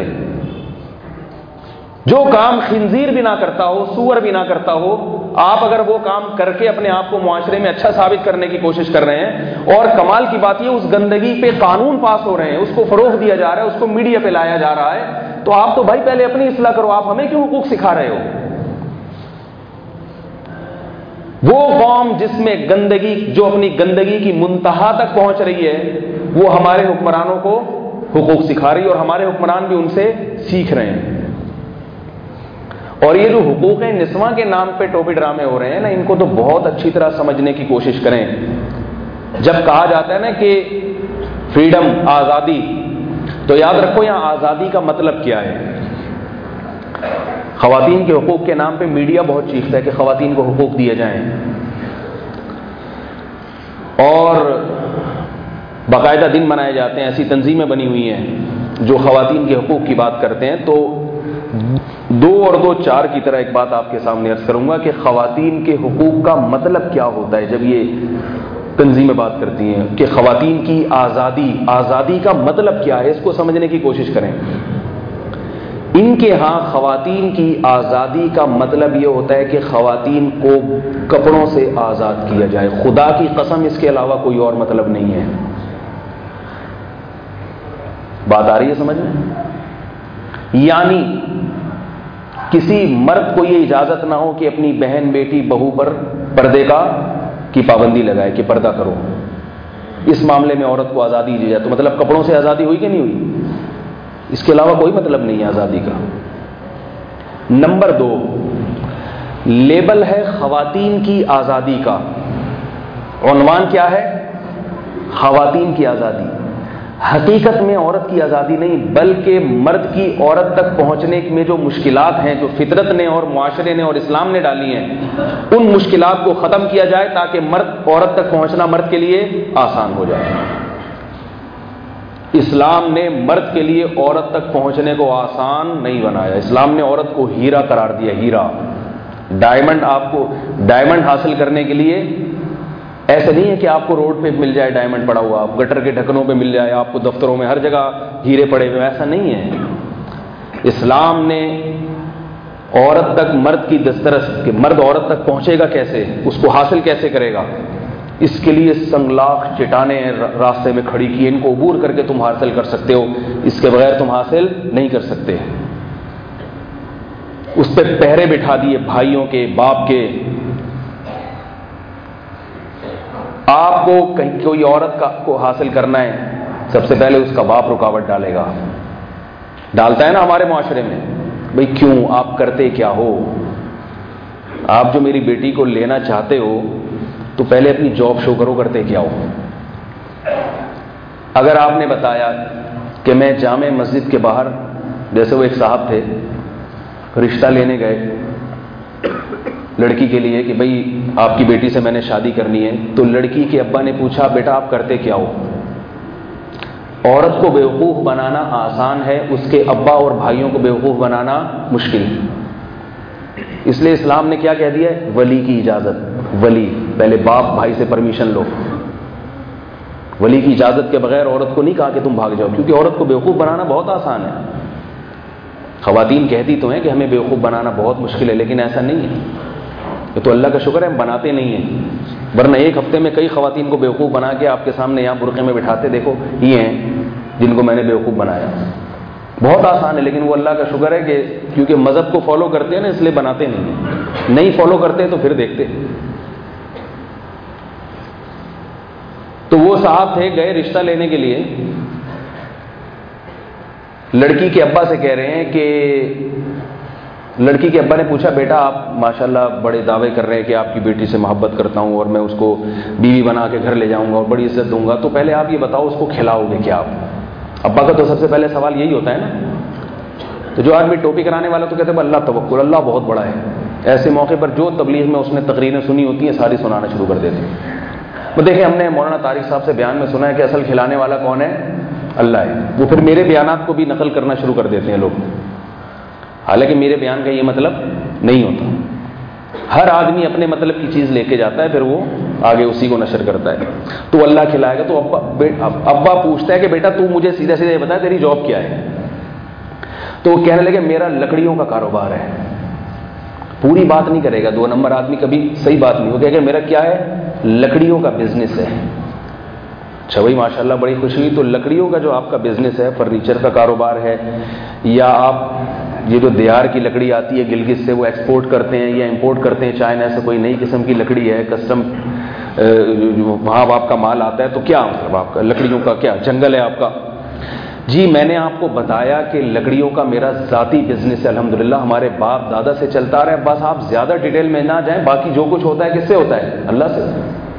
جو کام خنزیر بھی نہ کرتا ہو، سور بھی نہ کرتا ہو، آپ اگر وہ کام کر کے اپنے آپ کو معاشرے میں اچھا ثابت کرنے کی کوشش کر رہے ہیں، اور کمال کی بات یہ اس گندگی پہ قانون پاس ہو رہے ہیں، اس کو فروغ دیا جا رہا ہے، اس کو میڈیا پہ لایا جا رہا ہے، تو آپ تو بھائی پہلے اپنی اصلاح کرو، آپ ہمیں کیوں حقوق سکھا رہے ہو؟ وہ قوم جس میں گندگی، جو اپنی گندگی کی منتہا تک پہنچ رہی ہے، وہ ہمارے حکمرانوں کو حقوق سکھا رہی ہے، اور ہمارے حکمران بھی ان سے سیکھ رہے ہیں۔ اور یہ جو حقوق نسواں کے نام پہ ٹوپی ڈرامے ہو رہے ہیں نا، ان کو تو بہت اچھی طرح سمجھنے کی کوشش کریں۔ جب کہا جاتا ہے نا کہ فریڈم، آزادی، تو یاد رکھو یہاں آزادی کا مطلب کیا ہے۔ خواتین کے حقوق کے نام پہ میڈیا بہت چیختا ہے کہ خواتین کو حقوق دیے جائیں، اور باقاعدہ دن منائے جاتے ہیں، ایسی تنظیمیں بنی ہوئی ہیں جو خواتین کے حقوق کی بات کرتے ہیں۔ تو دو اور دو چار کی طرح ایک بات آپ کے سامنے عرض کروں گا کہ خواتین کے حقوق کا مطلب کیا ہوتا ہے جب یہ تنظیمیں بات کرتی ہیں کہ خواتین کی آزادی، آزادی کا مطلب کیا ہے، اس کو سمجھنے کی کوشش کریں۔ ان کے ہاں خواتین کی آزادی کا مطلب یہ ہوتا ہے کہ خواتین کو کپڑوں سے آزاد کیا جائے، خدا کی قسم اس کے علاوہ کوئی اور مطلب نہیں ہے۔ بات آ رہی ہے سمجھ میں؟ یعنی کسی مرد کو یہ اجازت نہ ہو کہ اپنی بہن، بیٹی، بہو پر پردے کا کی پابندی لگائے کہ پردہ کرو، اس معاملے میں عورت کو آزادی دی جائے۔ تو مطلب کپڑوں سے آزادی ہوئی کہ نہیں ہوئی؟ اس کے علاوہ کوئی مطلب نہیں ہے آزادی کا۔ نمبر دو، لیبل ہے خواتین کی آزادی کا، عنوان کیا ہے؟ خواتین کی آزادی۔ حقیقت میں عورت کی آزادی نہیں، بلکہ مرد کی عورت تک پہنچنے میں جو مشکلات ہیں، جو فطرت نے اور معاشرے نے اور اسلام نے ڈالی ہیں، ان مشکلات کو ختم کیا جائے تاکہ مرد عورت تک پہنچنا مرد کے لیے آسان ہو جائے۔ اسلام نے مرد کے لیے عورت تک پہنچنے کو آسان نہیں بنایا. اسلام نے عورت کو ہیرا قرار دیا. ہیرا, ڈائمنڈ. آپ کو ڈائمنڈ حاصل کرنے کے لیے ایسا نہیں ہے کہ آپ کو روڈ پہ مل جائے ڈائمنڈ پڑا ہوا, آپ گٹر کے ڈھکنوں پہ مل جائے, آپ کو دفتروں میں ہر جگہ ہیرے پڑے ہوئے, ایسا نہیں ہے. اسلام نے عورت تک مرد کی دسترس, کہ مرد عورت تک پہنچے گا کیسے, اس کو حاصل کیسے کرے گا, اس کے لیے سنگلاخ چٹانیں راستے میں کھڑی کی, ان کو عبور کر کے تم حاصل کر سکتے ہو, اس کے بغیر تم حاصل نہیں کر سکتے. اس پہ پہرے بٹھا دیے بھائیوں کے, باپ کے. آپ کو کہیں کوئی عورت کا کو حاصل کرنا ہے, سب سے پہلے اس کا باپ رکاوٹ ڈالے گا, ڈالتا ہے نا ہمارے معاشرے میں. بھئی کیوں, آپ کرتے کیا ہو, آپ جو میری بیٹی کو لینا چاہتے ہو تو پہلے اپنی جاب شو کرو, کرتے کیا ہو. اگر آپ نے بتایا کہ میں جامع مسجد کے باہر, جیسے وہ ایک صاحب تھے رشتہ لینے گئے لڑکی کے لیے کہ بھئی آپ کی بیٹی سے میں نے شادی کرنی ہے, تو لڑکی کے ابا نے پوچھا بیٹا آپ کرتے کیا ہو. عورت کو بیوقوف بنانا آسان ہے, اس کے ابا اور بھائیوں کو بیوقوف بنانا مشکل. اس لیے اسلام نے کیا کہہ دیا ہے, ولی کی اجازت. ولی, پہلے باپ بھائی سے پرمیشن لو. ولی کی اجازت کے بغیر عورت کو نہیں کہا کہ تم بھاگ جاؤ, کیونکہ عورت کو بیوقوف بنانا بہت آسان ہے. خواتین کہتی تو ہیں کہ ہمیں بیوقوف بنانا بہت مشکل ہے, لیکن ایسا نہیں ہے. یہ تو اللہ کا شکر ہے ہم بناتے نہیں ہیں, ورنہ ایک ہفتے میں کئی خواتین کو بیوقوف بنا کے آپ کے سامنے یہاں برقعے میں بٹھاتے, دیکھو یہ ہیں جن کو میں نے بیوقوف بنایا. بہت آسان ہے, لیکن وہ اللہ کا شکر ہے کہ کیونکہ مذہب کو فالو کرتے ہیں نا, اس لیے بناتے نہیں ہیں. نہیں فالو کرتے تو پھر دیکھتے. تو وہ صاحب تھے, گئے رشتہ لینے کے لیے, لڑکی کے ابا سے کہہ رہے ہیں کہ لڑکی کے ابا نے پوچھا بیٹا آپ ماشاءاللہ بڑے دعوے کر رہے ہیں کہ آپ کی بیٹی سے محبت کرتا ہوں اور میں اس کو بیوی بنا کے گھر لے جاؤں گا اور بڑی عزت دوں گا, تو پہلے آپ یہ بتاؤ اس کو کھلاؤ گے کیا آپ. ابا کا تو سب سے پہلے سوال یہی ہوتا ہے نا. تو جو آدمی ٹوپی کرانے والا تو کہتے ہیں اللہ توکل, اللہ بہت بڑا ہے. ایسے موقع پر جو تبلیغ میں اس نے تقریریں سنی ہوتی ہیں ساری سنانا شروع کر دیتے ہیں. وہ دیکھیں ہم نے مولانا طارق صاحب سے بیان میں سنا ہے کہ اصل کھلانے والا کون ہے, اللہ ہے. وہ پھر میرے بیانات کو بھی نقل کرنا شروع کر دیتے ہیں لوگ, حالانکہ میرے بیان کا یہ مطلب نہیں ہوتا. ہر آدمی اپنے مطلب کی چیز لے کے جاتا ہے, پھر وہ آگے اسی کو نشر کرتا ہے. تو اللہ کھلائے گا. تو ابا ابا پوچھتا ہے کہ بیٹا تو مجھے سیدھا سیدھا یہ بتا تیری جاب کیا ہے. تو وہ کہنے لگے میرا لکڑیوں کا کاروبار ہے. پوری بات نہیں کرے گا, دو نمبر آدمی کبھی صحیح بات نہیں. وہ کہے گا میرا کیا ہے, لکڑیوں کا بزنس ہے. اچھا بھائی ماشاء اللہ بڑی خوشی ہوئی. تو لکڑیوں کا جو آپ کا بزنس ہے, فرنیچر کا کاروبار ہے, یا آپ یہ جو دیار کی لکڑی آتی ہے گلگت سے وہ ایکسپورٹ کرتے ہیں یا امپورٹ کرتے ہیں چائنا سے, کوئی نئی قسم کی لکڑی ہے کسٹم وہاں آپ کا مال آتا ہے, تو کیا مطلب آپ کا لکڑیوں کا کیا جنگل ہے آپ کا. جی میں نے آپ کو بتایا کہ لکڑیوں کا میرا ذاتی بزنس ہے, الحمدللہ ہمارے باپ دادا سے چلتا رہا ہے. بس آپ زیادہ ڈیٹیل میں نہ جائیں, باقی جو کچھ ہوتا ہے کس سے ہوتا ہے, اللہ سے.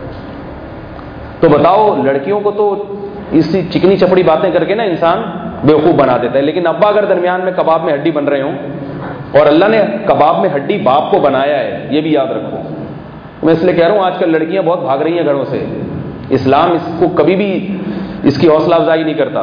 تو بتاؤ لڑکیوں کو تو اسی چکنی چپڑی باتیں کر کے نا انسان بیوقوف بنا دیتا ہے, لیکن ابا اگر درمیان میں کباب میں ہڈی بن رہے ہوں, اور اللہ نے کباب میں ہڈی باپ کو بنایا ہے, یہ بھی یاد رکھو. میں اس لیے کہہ رہا ہوں آج کل لڑکیاں بہت بھاگ رہی ہیں گھروں سے, اسلام اس کو کبھی بھی اس کی حوصلہ افزائی نہیں کرتا.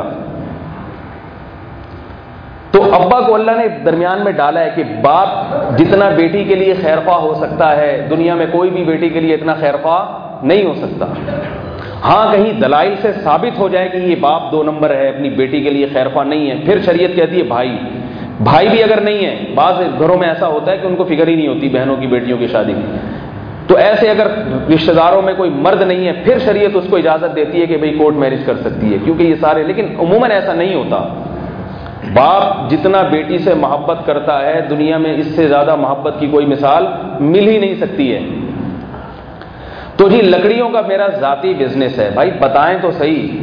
تو ابا کو اللہ نے درمیان میں ڈالا ہے کہ باپ جتنا بیٹی کے لیے خیرخواہ ہو سکتا ہے, دنیا میں کوئی بھی بیٹی کے لیے اتنا خیرخواہ نہیں ہو سکتا. ہاں کہیں دلائل سے ثابت ہو جائے کہ یہ باپ دو نمبر ہے, اپنی بیٹی کے لیے خیرخواہ نہیں ہے, پھر شریعت کہتی ہے بھائی. بھائی بھی اگر نہیں ہے, بعض گھروں میں ایسا ہوتا ہے کہ ان کو فکر ہی نہیں ہوتی بہنوں کی بیٹیوں کی شادی کی, تو ایسے اگر رشتہ داروں میں کوئی مرد نہیں ہے, پھر شریعت اس کو اجازت دیتی ہے کہ بھئی کورٹ میرج کر سکتی ہے, کیونکہ یہ سارے. لیکن عموماً ایسا نہیں ہوتا. باپ جتنا بیٹی سے محبت کرتا ہے, دنیا میں اس سے زیادہ محبت کی کوئی مثال مل ہی نہیں سکتی ہے. تو جی لکڑیوں کا میرا ذاتی بزنس ہے. بھائی بتائیں تو صحیح.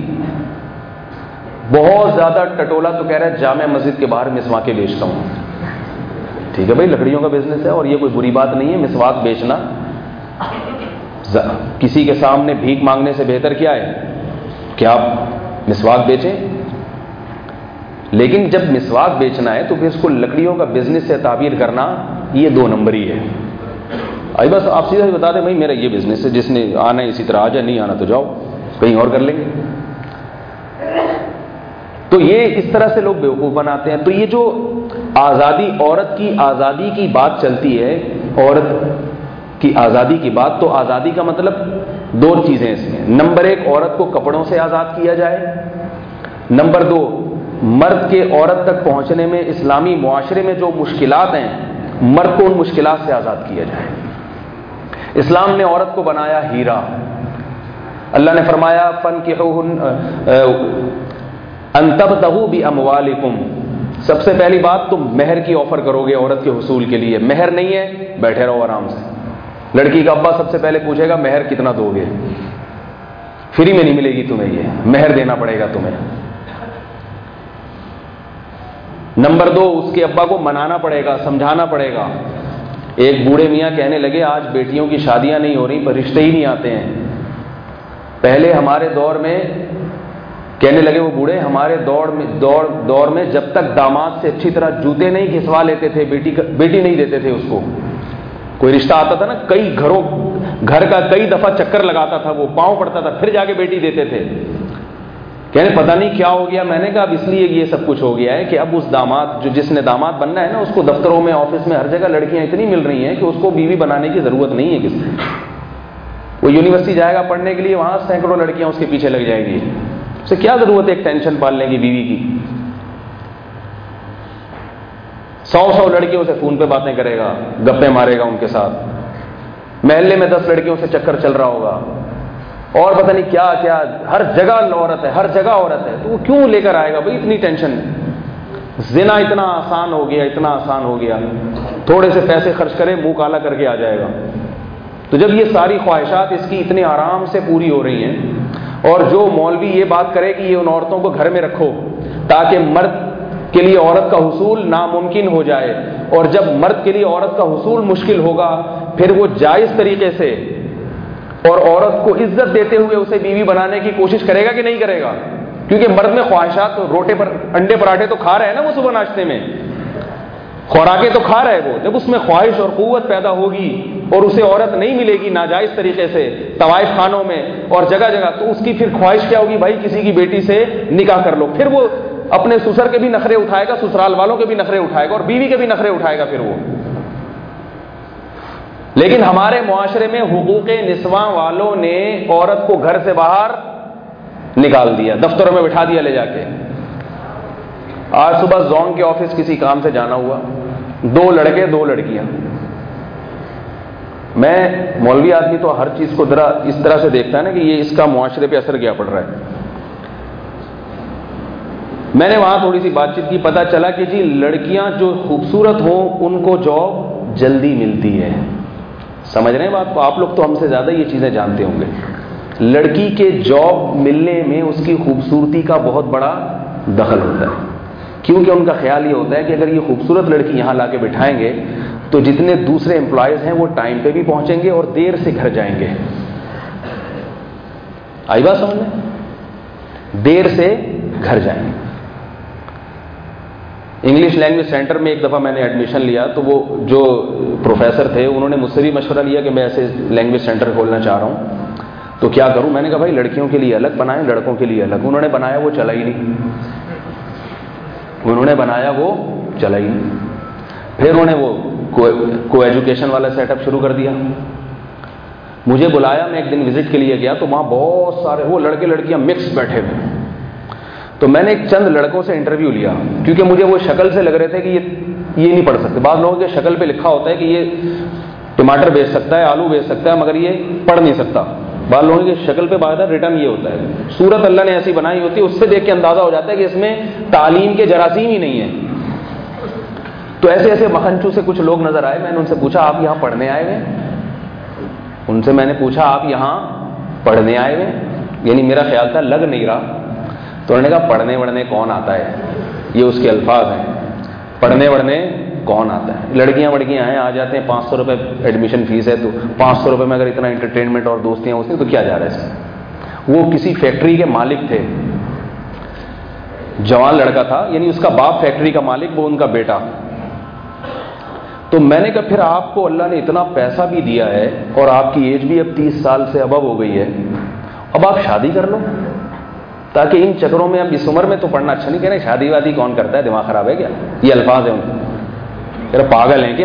بہت زیادہ ٹٹولا تو کہہ رہا ہے جامع مسجد کے باہر مسواکیں بیچتا ہوں. ٹھیک ہے بھائی, لکڑیوں کا بزنس ہے اور یہ کوئی بری بات نہیں ہے. مسواک بیچنا کسی کے سامنے بھیک مانگنے سے بہتر کیا ہے کہ آپ مسواک بیچیں. لیکن جب مسواک بیچنا ہے تو پھر اس کو لکڑیوں کا بزنس سے تعبیر کرنا یہ دو نمبر ہی ہے. آئی بس آپ سیدھا ہی بتا دیں بھائی میرا یہ بزنس ہے, جس نے آنا ہے اسی طرح آ جائے, نہیں آنا تو جاؤ کہیں اور کر لیں گے. تو یہ اس طرح سے لوگ بیوقوف بناتے ہیں. تو یہ جو آزادی، عورت کی آزادی کی بات چلتی ہے، عورت کی آزادی کی بات، تو آزادی کا مطلب دو چیزیں اس میں. نمبر ایک، عورت کو کپڑوں سے آزاد کیا جائے. نمبر دو، مرد کے عورت تک پہنچنے میں اسلامی معاشرے میں جو مشکلات ہیں، مرد کو ان مشکلات سے آزاد کیا جائے. اسلام نے عورت کو بنایا ہیرا. اللہ نے فرمایا فَانْكِحُوهُنَّ أَن تَبْتَغُوا بِأَمْوَالِكُمْ. سب سے پہلی بات، تم مہر کی آفر کرو گے عورت کے حصول کے لیے. مہر نہیں ہے، بیٹھے رہو آرام سے. لڑکی کا ابا سب سے پہلے پوچھے گا مہر کتنا دو گے. فری میں نہیں ملے گی تمہیں، یہ مہر دینا پڑے گا تمہیں. نمبر دو، اس کے ابا کو منانا پڑے گا، سمجھانا پڑے گا. ایک بوڑھے میاں کہنے لگے آج بیٹیوں کی شادیاں نہیں ہو رہی، پر رشتے ہی نہیں آتے ہیں. پہلے ہمارے دور میں، کہنے لگے وہ بوڑھے، ہمارے دور میں دور دور میں جب تک داماد سے اچھی طرح جوتے نہیں گھسوا لیتے تھے، بیٹی بیٹی نہیں دیتے تھے اس کو. کوئی رشتہ آتا تھا نا، کئی گھروں گھر کا کئی دفعہ چکر لگاتا تھا، وہ پاؤں پڑتا تھا، پھر جا کے بیٹی دیتے تھے. کہنے پتہ نہیں کیا ہو گیا. میں نے کہا اب اس لیے یہ سب کچھ ہو گیا ہے کہ اب اس داماد جو جس نے داماد بننا ہے نا، اس کو دفتروں میں، آفس میں، ہر جگہ لڑکیاں اتنی مل رہی ہیں کہ اس کو بیوی بنانے کی ضرورت نہیں ہے کسی. وہ یونیورسٹی جائے گا پڑھنے کے لیے، وہاں سینکڑوں لڑکیاں اس کے پیچھے لگ جائیں گی. اسے کیا ضرورت ہے ایک ٹینشن پالنے کی بیوی کی. سو سو لڑکیوں سے فون پہ باتیں کرے گا، گپے مارے گا ان کے ساتھ. محلے میں دس لڑکیوں سے چکر چل رہا ہوگا، اور پتہ نہیں کیا کیا. ہر جگہ عورت ہے، ہر جگہ عورت ہے. تو وہ کیوں لے کر آئے گا بھائی اتنی ٹینشن؟ زنا اتنا آسان ہو گیا، اتنا آسان ہو گیا. تھوڑے سے پیسے خرچ کرے، منہ کالا کر کے آ جائے گا. تو جب یہ ساری خواہشات اس کی اتنے آرام سے پوری ہو رہی ہیں، اور جو مولوی یہ بات کرے کہ یہ ان عورتوں کو گھر میں رکھو تاکہ مرد کے لیے عورت کا حصول ناممکن ہو جائے، اور جب مرد کے لیے عورت کا حصول مشکل ہوگا پھر وہ جائز طریقے سے اور عورت کو عزت دیتے ہوئے اسے بیوی بنانے کی کوشش کرے گا کہ نہیں کرے گا؟ کیونکہ مرد میں خواہشات، روٹے پر انڈے پراٹھے تو کھا رہے ہیں نا وہ صبح ناشتے میں، خوراکیں تو کھا رہے وہ. جب اس میں خواہش اور قوت پیدا ہوگی اور اسے عورت نہیں ملے گی ناجائز طریقے سے طوائف خانوں میں اور جگہ جگہ، تو اس کی پھر خواہش کیا ہوگی؟ بھائی کسی کی بیٹی سے نکاح کر لو. پھر وہ اپنے سسر کے بھی نخرے اٹھائے گا، سسرال والوں کے بھی نخرے اٹھائے گا، اور بیوی کے بھی نخرے اٹھائے گا پھر وہ. لیکن ہمارے معاشرے میں حقوق نسواں والوں نے عورت کو گھر سے باہر نکال دیا، دفتروں میں بٹھا دیا لے جا کے. آج صبح زون کے آفس کسی کام سے جانا ہوا، دو لڑکے دو لڑکیاں. میں مولوی آدمی تو ہر چیز کو ذرا اس طرح سے دیکھتا ہے نا کہ یہ اس کا معاشرے پہ اثر کیا پڑ رہا ہے. میں نے وہاں تھوڑی سی بات چیت کی، پتہ چلا کہ جی لڑکیاں جو خوبصورت ہوں ان کو جاب جلدی ملتی ہے. سمجھ رہے ہیں بات کو؟ آپ لوگ تو ہم سے زیادہ یہ چیزیں جانتے ہوں گے. لڑکی کے جاب ملنے میں اس کی خوبصورتی کا بہت بڑا دخل ہوتا ہے، کیونکہ ان کا خیال یہ ہوتا ہے کہ اگر یہ خوبصورت لڑکی یہاں لا کے بٹھائیں گے تو جتنے دوسرے امپلائیز ہیں وہ ٹائم پہ بھی پہنچیں گے اور دیر سے گھر جائیں گے. آئی بات سمجھ میں؟ دیر سے گھر جائیں گے. انگلش لینگویج سینٹر میں ایک دفعہ میں نے ایڈمیشن لیا تو وہ جو پروفیسر تھے انہوں نے مجھ سے بھی مشورہ لیا کہ میں ایسے لینگویج سینٹر کھولنا چاہ رہا ہوں تو کیا کروں. میں نے کہا بھائی لڑکیوں کے لیے الگ بنائیں، لڑکوں کے لیے الگ. انہوں نے بنایا وہ چلا ہی نہیں، انہوں نے بنایا وہ چلا ہی نہیں. پھر انہوں نے وہ کو ایجوکیشن والا سیٹ اپ شروع کر دیا. مجھے بلایا، میں ایک دن وزٹ کے لیے گیا تو وہاں بہت سارے وہ لڑکے لڑکیاں مکس بیٹھے ہوئے. تو میں نے ایک چند لڑکوں سے انٹرویو لیا کیونکہ مجھے وہ شکل سے لگ رہے تھے کہ یہ یہ نہیں پڑھ سکتے. بعض لوگوں کے شکل پہ لکھا ہوتا ہے کہ یہ ٹماٹر بیچ سکتا ہے، آلو بیچ سکتا ہے، مگر یہ پڑھ نہیں سکتا. بعض لوگوں کی شکل پہ باقاعدہ ریٹرن یہ ہوتا ہے. صورت اللہ نے ایسی بنائی ہوتی ہے، اس سے دیکھ کے اندازہ ہو جاتا ہے کہ اس میں تعلیم کے جراثیم ہی نہیں ہے. تو ایسے ایسے مکھنچو سے کچھ لوگ نظر آئے. میں نے ان سے پوچھا آپ یہاں پڑھنے آئے ہوئے؟ ان سے میں نے پوچھا آپ یہاں پڑھنے آئے ہوئے؟ یعنی میرا خیال تھا لگ نہیں رہا. تو انہوں نے کہا پڑھنے وڑھنے کون آتا ہے، یہ اس کے الفاظ ہیں، پڑھنے وڑھنے کون آتا ہے. لڑکیاں وڑکیاں ہیں، آ جاتے ہیں، پانچ سو روپے ایڈمیشن فیس ہے، تو پانچ سو روپے میں اگر اتنا انٹرٹینمنٹ اور دوستیاں ہوتی ہیں تو کیا جا رہا ہے اس میں. وہ کسی فیکٹری کے مالک تھے، جوان لڑکا تھا، یعنی اس کا باپ فیکٹری کا مالک، وہ ان کا بیٹا. تو میں نے کہا پھر آپ کو اللہ نے اتنا پیسہ بھی دیا ہے اور آپ کی ایج بھی اب تیس سال سے ابو ہو گئی ہے، اب آپ شادی کر لو. تاکہ ان چکروں میں اب اس عمر میں تو پڑھنا اچھا نہیں کہہ رہے شادی وادی کون کرتا ہے, دماغ خراب ہے کیا, یہ الفاظ ہیں ان کے, پاگل ہیں کیا.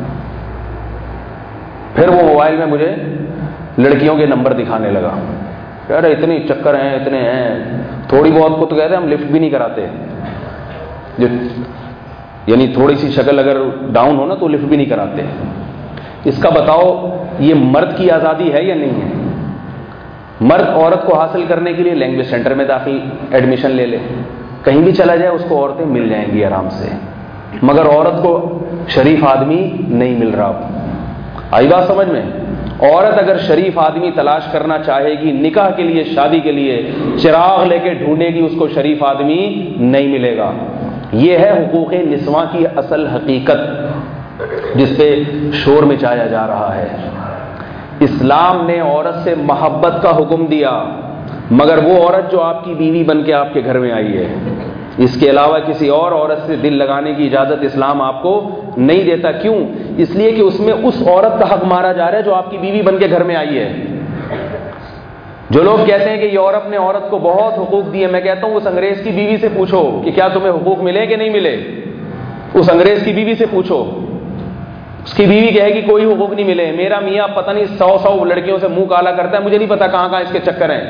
پھر وہ موبائل میں مجھے لڑکیوں کے نمبر دکھانے لگا, کہہ رہے اتنی چکر ہیں اتنے ہیں, تھوڑی بہت کو تو کہتے ہیں ہم لفٹ بھی نہیں کراتے, جو یعنی تھوڑی سی شکل اگر ڈاؤن ہو نا تو لفٹ بھی نہیں کراتے. اس کا بتاؤ یہ مرد کی آزادی ہے یا نہیں ہے؟ مرد عورت کو حاصل کرنے کے لیے لینگویج سینٹر میں داخل ایڈمیشن لے لے, کہیں بھی چلا جائے اس کو عورتیں مل جائیں گی آرام سے, مگر عورت کو شریف آدمی نہیں مل رہا. آئی بات سمجھ میں؟ عورت اگر شریف آدمی تلاش کرنا چاہے گی نکاح کے لیے, شادی کے لیے, چراغ لے کے ڈھونڈے گی, اس کو شریف آدمی نہیں ملے گا. یہ ہے حقوق نسواں کی اصل حقیقت جس پہ شور مچایا جا رہا ہے. اسلام نے عورت سے محبت کا حکم دیا, مگر وہ عورت جو آپ کی بیوی بن کے آپ کے گھر میں آئی ہے, اس کے علاوہ کسی اور عورت سے دل لگانے کی اجازت اسلام آپ کو نہیں دیتا. کیوں؟ اس لیے کہ اس میں اس عورت کا حق مارا جا رہا ہے جو آپ کی بیوی بن کے گھر میں آئی ہے. جو لوگ کہتے ہیں کہ یورپ نے عورت کو بہت حقوق دیے, میں کہتا ہوں اس انگریز کی بیوی سے پوچھو کہ کیا تمہیں حقوق ملے کہ نہیں ملے. اس انگریز کی بیوی سے پوچھو, اس کی بیوی کہے گی کوئی حقوق نہیں ملے, میرا میاں پتہ نہیں سو سو لڑکیوں سے منہ کالا کرتا ہے, مجھے نہیں پتا کہاں کہاں اس کے چکر ہیں.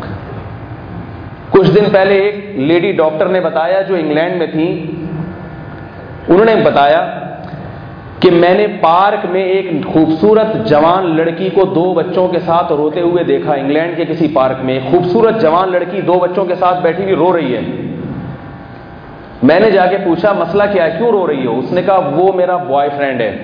کچھ دن پہلے ایک لیڈی ڈاکٹر نے بتایا جو انگلینڈ میں تھی, انہوں نے بتایا کہ میں نے پارک میں ایک خوبصورت جوان لڑکی کو دو بچوں کے ساتھ روتے ہوئے دیکھا. انگلینڈ کے کسی پارک میں ایک خوبصورت جوان لڑکی دو بچوں کے ساتھ بیٹھی ہوئی رو رہی ہے. میں نے جا کے پوچھا مسئلہ کیا ہے, کیوں رو رہی ہو؟ اس نے کہا وہ میرا بوائے فرینڈ ہے,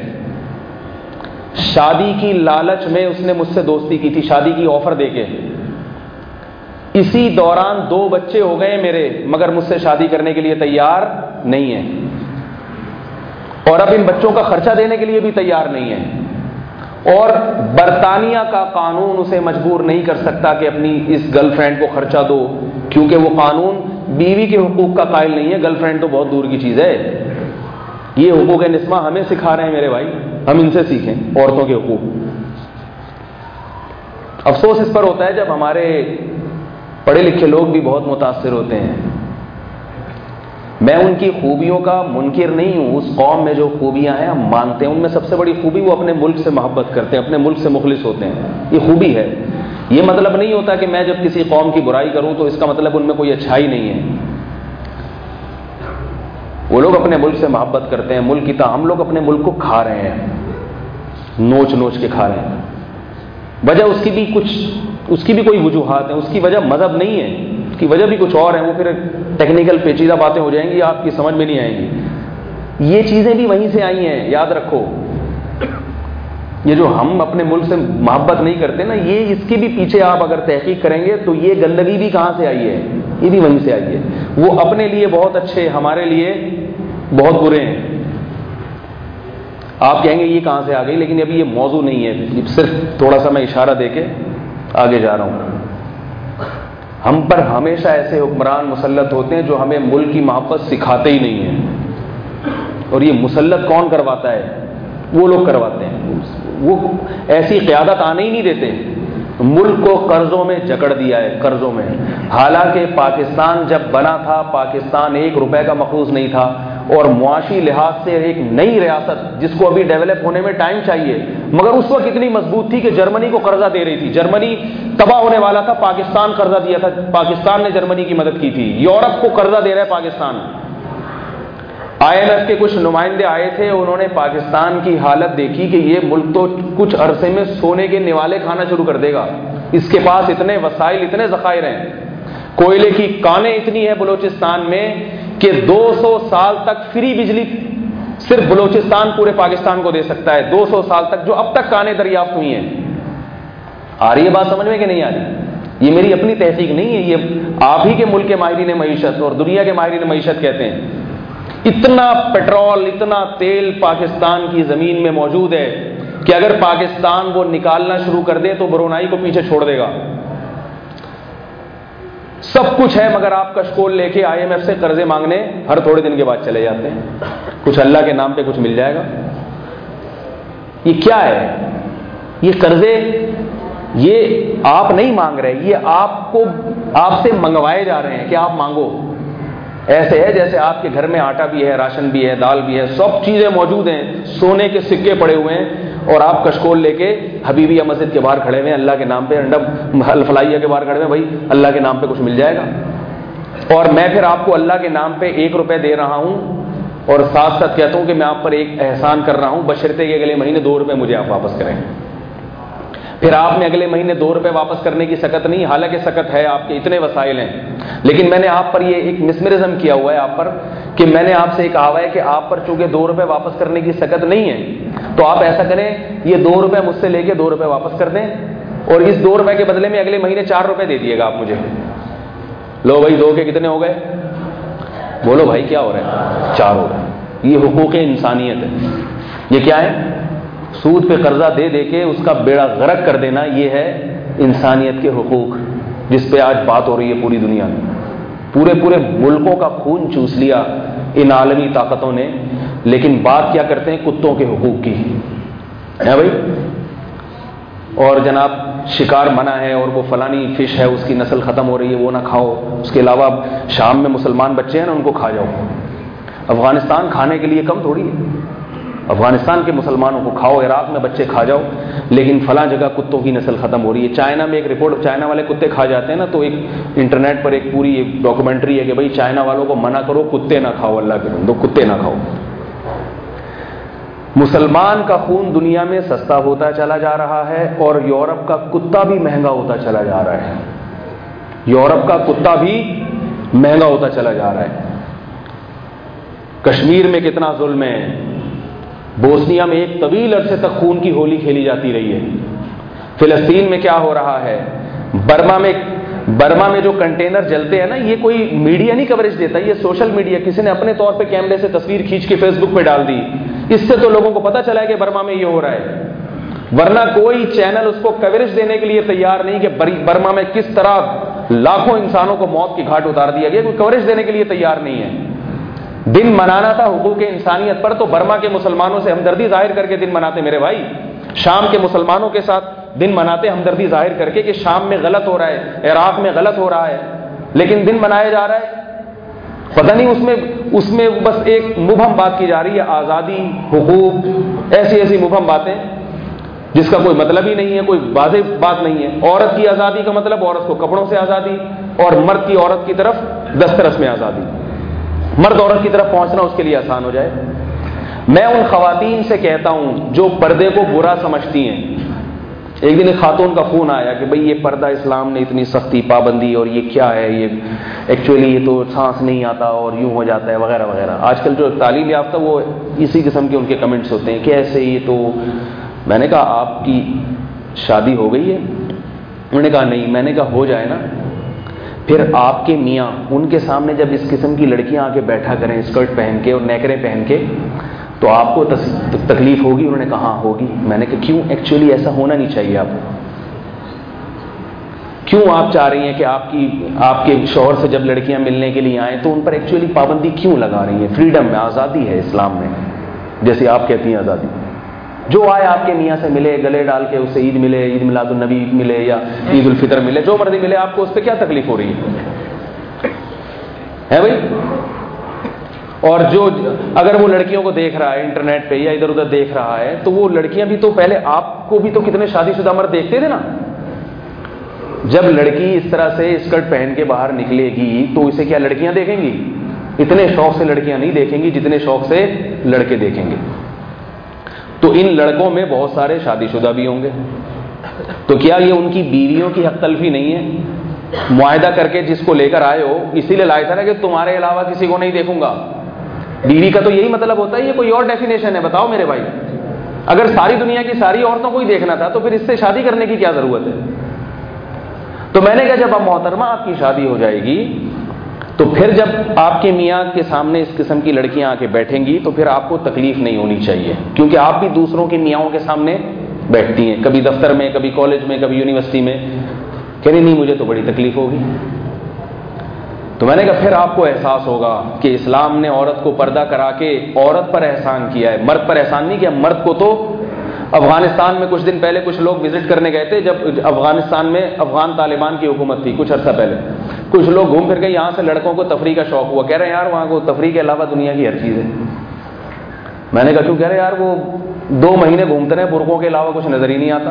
شادی کی لالچ میں اس نے مجھ سے دوستی کی تھی, شادی کی آفر دے کے. اسی دوران دو بچے ہو گئے میرے, مگر مجھ سے شادی کرنے کے لیے تیار نہیں ہے, اور اب ان بچوں کا خرچہ دینے کے لیے بھی تیار نہیں ہے. اور برطانیہ کا قانون اسے مجبور نہیں کر سکتا کہ اپنی اس گرل فرینڈ کو خرچہ دو, کیونکہ وہ قانون بیوی کے حقوق کا قائل نہیں ہے. گرل فرینڈ تو بہت دور کی چیز ہے. یہ حقوق نسواں ہمیں سکھا رہے ہیں میرے بھائی, ہم ان سے سیکھیں عورتوں کے حقوق. افسوس اس پر ہوتا ہے جب ہمارے پڑھے لکھے لوگ بھی بہت متاثر ہوتے ہیں. میں ان کی خوبیوں کا منکر نہیں ہوں, اس قوم میں جو خوبیاں ہیں ہم مانتے ہیں. ان میں سب سے بڑی خوبی وہ اپنے ملک سے محبت کرتے ہیں, اپنے ملک سے مخلص ہوتے ہیں, یہ خوبی ہے. یہ مطلب نہیں ہوتا کہ میں جب کسی قوم کی برائی کروں تو اس کا مطلب ان میں کوئی اچھائی نہیں ہے. وہ لوگ اپنے ملک سے محبت کرتے ہیں, ملک کی طرح. ہم لوگ اپنے ملک کو کھا رہے ہیں, نوچ نوچ کے کھا رہے ہیں. وجہ اس کی بھی کچھ اس کی بھی کوئی وجوہات ہیں. اس کی وجہ مذہب نہیں ہے, اس کی وجہ بھی کچھ اور ہیں. وہ پھر ٹیکنیکل پیچیدہ باتیں ہو جائیں گی, آپ کی سمجھ میں نہیں آئیں گی. یہ چیزیں بھی وہیں سے آئی ہیں, یاد رکھو. یہ جو ہم اپنے ملک سے محبت نہیں کرتے نا, یہ اس کے بھی پیچھے آپ اگر تحقیق کریں گے تو یہ گندگی بھی کہاں سے آئی ہے, یہ بھی وہیں سے آئی ہے. وہ اپنے لیے بہت اچھے, ہمارے لیے بہت برے ہیں. آپ کہیں گے یہ کہاں سے آ گئی, لیکن ابھی یہ موضوع نہیں ہے, صرف تھوڑا سا میں اشارہ دے کے آگے جا رہا ہوں. ہم پر ہمیشہ ایسے حکمران مسلط ہوتے ہیں جو ہمیں ملک کی محبت سکھاتے ہی نہیں ہیں. اور یہ مسلط کون کرواتا ہے؟ وہ لوگ کرواتے ہیں. وہ ایسی قیادت آنے ہی نہیں دیتے. ملک کو قرضوں میں جکڑ دیا ہے, قرضوں میں. حالانکہ پاکستان جب بنا تھا, پاکستان ایک روپے کا مقروض نہیں تھا, اور معاشی لحاظ سے ایک نئی ریاست جس کو ابھی ڈیولپ ہونے میں ٹائم چاہیے, مگر اس وقت اتنی مضبوط تھی کہ جرمنی کو قرضہ دے رہی تھی. جرمنی تباہ ہونے والا تھا, پاکستان قرضہ دیا تھا, پاکستان نے جرمنی کی مدد کی تھی. یورپ کو قرضہ دے رہا ہے پاکستان. آئی ایم ایف کے کچھ نمائندے آئے تھے, انہوں نے پاکستان کی حالت دیکھی کہ یہ ملک تو کچھ عرصے میں سونے کے نوالے کھانا شروع کر دے گا. اس کے پاس اتنے وسائل, اتنے ذخائر ہیں, کوئلے کی کانیں اتنی ہیں بلوچستان میں کہ دو سو سال تک فری بجلی صرف بلوچستان پورے پاکستان کو دے سکتا ہے. دو سو سال تک, جو اب تک کانیں دریافت ہوئی ہیں. آ رہی ہے بات سمجھ میں کہ نہیں آ رہی؟ یہ میری اپنی تحقیق نہیں ہے, یہ آپ ہی کے ملک کے ماہرین معیشت اور دنیا کے ماہرین معیشت کہتے ہیں. اتنا پیٹرول, اتنا تیل پاکستان کی زمین میں موجود ہے کہ اگر پاکستان وہ نکالنا شروع کر دے تو برونائی کو پیچھے چھوڑ دے گا. سب کچھ ہے, مگر آپ کشکول لے کے آئی ایم ایف سے قرضے مانگنے ہر تھوڑے دن کے بعد چلے جاتے ہیں. کچھ اللہ کے نام پہ کچھ مل جائے گا. یہ کیا ہے؟ یہ قرضے یہ آپ نہیں مانگ رہے, یہ آپ کو آپ سے منگوائے جا رہے ہیں کہ آپ مانگو. ایسے ہے جیسے آپ کے گھر میں آٹا بھی ہے, راشن بھی ہے, دال بھی ہے, سب چیزیں موجود ہیں, سونے کے سکے پڑے ہوئے ہیں, اور آپ کشکول لے کے حبیبیہ مسجد کے باہر کھڑے ہوئے ہیں, اللہ کے نام پہ, انڈب الفلائیہ کے باہر کھڑے ہوئے ہیں, بھائی اللہ کے نام پہ کچھ مل جائے گا. اور میں پھر آپ کو اللہ کے نام پہ ایک روپے دے رہا ہوں, اور ساتھ ساتھ کہتا ہوں کہ میں آپ پر ایک احسان کر رہا ہوں, بشرطے کہ اگلے مہینے دو روپے مجھے آپ واپس کریں. پھر آپ نے اگلے مہینے دو روپے واپس کرنے کی سکت نہیں, حالانکہ سکت ہے, آپ کے اتنے وسائل ہیں, لیکن میں نے آپ پر یہ ایک مسمرزم کیا ہوا ہے آپ پر کہ میں نے آپ سے یہ کہا ہوا ہے کہ آپ پر چونکہ دو روپے واپس کرنے کی سکت نہیں ہے, تو آپ ایسا کریں, یہ دو روپے مجھ سے لے کے دو روپے واپس کر دیں, اور اس دو روپے کے بدلے میں اگلے مہینے چار روپے دے دیے گا آپ مجھے. لو بھائی, دو کے کتنے ہو گئے؟ بولو بھائی کیا ہو رہا ہے؟ چار ہو رہے ہیں. یہ حقوق انسانیت ہے. یہ کیا ہے؟ سود پہ قرضہ دے دے کے اس کا بیڑا غرق کر دینا, یہ ہے انسانیت کے حقوق, جس پہ آج بات ہو رہی ہے پوری دنیا میں. پورے پورے ملکوں کا خون چوس لیا ان عالمی طاقتوں نے, لیکن بات کیا کرتے ہیں؟ کتوں کے حقوق کی ہے بھائی. اور جناب شکار منع ہے, اور وہ فلانی فش ہے اس کی نسل ختم ہو رہی ہے وہ نہ کھاؤ. اس کے علاوہ شام میں مسلمان بچے ہیں نا, ان کو کھا جاؤ. افغانستان کھانے کے لیے کم تھوڑی ہے, افغانستان کے مسلمانوں کو کھاؤ, عراق میں بچے کھا جاؤ, لیکن فلاں جگہ کتوں کی نسل ختم ہو رہی ہے. چائنا میں ایک رپورٹ, چائنا والے کتے کھا جاتے ہیں نا, تو ایک انٹرنیٹ پر ایک پوری ایک ڈاکومنٹری ہے کہ بھائی چائنا والوں کو منع کرو, کتے نہ کھاؤ, اللہ کے بندو کتے نہ کھاؤ. مسلمان کا خون دنیا میں سستا ہوتا چلا جا رہا ہے, اور یورپ کا کتا بھی مہنگا ہوتا چلا جا رہا ہے. یورپ کا کتا بھی مہنگا ہوتا چلا جا رہا ہے. کشمیر میں کتنا ظلم ہے, بوسنیا میں ایک طویل عرصے تک خون کی ہولی کھیلی جاتی رہی ہے. فلسطین میں کیا ہو رہا ہے, برما میں برما میں جو کنٹینر جلتے ہیں نا, یہ کوئی میڈیا نہیں کوریج دیتا, یہ سوشل میڈیا, کسی نے اپنے طور پہ کیمرے سے تصویر کھینچ کے فیس بک پہ ڈال دی, اس سے تو لوگوں کو پتہ چلا ہے کہ برما میں یہ ہو رہا ہے. ورنہ کوئی چینل اس کو کوریج دینے کے لیے تیار نہیں کہ برما میں کس طرح لاکھوں انسانوں کو موت کی گھاٹ اتار دیا گیا, کوئی کوریج دینے کے لیے تیار نہیں ہے. دن منانا تھا حقوق انسانیت پر, تو برما کے مسلمانوں سے ہمدردی ظاہر کر کے دن مناتے میرے بھائی. شام کے مسلمانوں کے ساتھ دن مناتے ہمدردی ظاہر کر کے کہ شام میں غلط ہو رہا ہے, عراق میں غلط ہو رہا ہے, لیکن دن منایا جا رہا ہے. پتہ نہیں اس میں اس میں بس ایک مبہم بات کی جا رہی ہے, آزادی, حقوق, ایسی ایسی مبہم باتیں جس کا کوئی مطلب ہی نہیں ہے, کوئی واضح بات نہیں ہے. عورت کی آزادی کا مطلب عورت کو کپڑوں سے آزادی, اور مرد کی عورت کی طرف دسترس میں آزادی. مرد عورت کی طرف پہنچنا اس کے لیے آسان ہو جائے. میں ان خواتین سے کہتا ہوں جو پردے کو برا سمجھتی ہیں. ایک دن ایک خاتون کا فون آیا کہ بھئی یہ پردہ اسلام نے اتنی سختی پابندی, اور یہ کیا ہے, یہ ایکچولی یہ تو سانس نہیں آتا اور یوں ہو جاتا ہے وغیرہ وغیرہ. آج کل جو تعلیم یافتہ وہ اسی قسم کے ان کے کمنٹس ہوتے ہیں کہ ایسے یہ تو. میں نے کہا آپ کی شادی ہو گئی ہے؟ انہوں نے کہا نہیں. میں نے کہا ہو جائے نا, پھر آپ کے میاں ان کے سامنے جب اس قسم کی لڑکیاں آ کے بیٹھا کریں اسکرٹ پہن کے اور نیکریں پہن کے, تو آپ کو تکلیف ہوگی؟ انہوں نے کہا ہاں ہوگی. میں نے کہا کیوں؟ ایکچولی ایسا ہونا نہیں چاہیے. آپ کیوں آپ چاہ رہی ہیں کہ آپ کی آپ کے شوہر سے جب لڑکیاں ملنے کے لیے آئیں تو ان پر ایکچولی پابندی کیوں لگا رہی ہیں؟ فریڈم میں, آزادی ہے اسلام میں, جیسے آپ کہتی ہیں آزادی. جو آئے آپ کے میاں سے ملے, گلے ڈال کے اس سے عید ملے, عید میلاد النبی ملے یا عید الفطر ملے, جو مرضی ملے, آپ کو اس پہ کیا تکلیف ہو رہی ہے بھائی؟ اور جو اگر وہ لڑکیوں کو دیکھ رہا ہے انٹرنیٹ پہ یا ادھر ادھر دیکھ رہا ہے, تو وہ لڑکیاں بھی تو پہلے آپ کو بھی تو کتنے شادی شدہ مرد دیکھتے تھے نا. جب لڑکی اس طرح سے اسکرٹ پہن کے باہر نکلے گی تو اسے کیا لڑکیاں دیکھیں گی؟ اتنے شوق سے لڑکیاں نہیں دیکھیں گی جتنے شوق سے لڑکے دیکھیں گے. تو ان لڑکوں میں بہت سارے شادی شدہ بھی ہوں گے. تو کیا یہ ان کی بیویوں کی حق تلفی نہیں ہے؟ معاہدہ کر کے جس کو لے کر آئے ہو, اسی لیے لائے تھا نا کہ تمہارے علاوہ کسی کو نہیں دیکھوں گا. بیوی کا تو یہی مطلب ہوتا ہے, یہ کوئی اور ڈیفینیشن ہے؟ بتاؤ میرے بھائی. اگر ساری دنیا کی ساری عورتوں کو ہی دیکھنا تھا تو پھر اس سے شادی کرنے کی کیا ضرورت ہے؟ تو میں نے کہا جب اب محترمہ آپ کی شادی ہو جائے گی تو پھر جب آپ کے میاں کے سامنے اس قسم کی لڑکیاں آ کے بیٹھیں گی تو پھر آپ کو تکلیف نہیں ہونی چاہیے, کیونکہ آپ بھی دوسروں کے میاں کے سامنے بیٹھتی ہیں, کبھی دفتر میں, کبھی کالج میں, کبھی یونیورسٹی میں. کہ نہیں نہیں مجھے تو بڑی تکلیف ہوگی. تو میں نے کہا پھر آپ کو احساس ہوگا کہ اسلام نے عورت کو پردہ کرا کے عورت پر احسان کیا ہے, مرد پر احسان نہیں کیا. مرد کو تو افغانستان میں کچھ دن پہلے کچھ لوگ وزٹ کرنے گئے تھے، جب افغانستان میں افغان طالبان کی حکومت تھی کچھ عرصہ پہلے. کچھ لوگ گھوم پھر کے یہاں سے لڑکوں کو تفریح کا شوق ہوا، کہہ رہے ہیں یار وہاں کو تفریح کے علاوہ دنیا کی ہر چیز ہے. میں نے کہا کیوں؟ کہہ رہے یار وہ دو مہینے گھومتے رہے، برقعوں کے علاوہ کچھ نظر ہی نہیں آتا،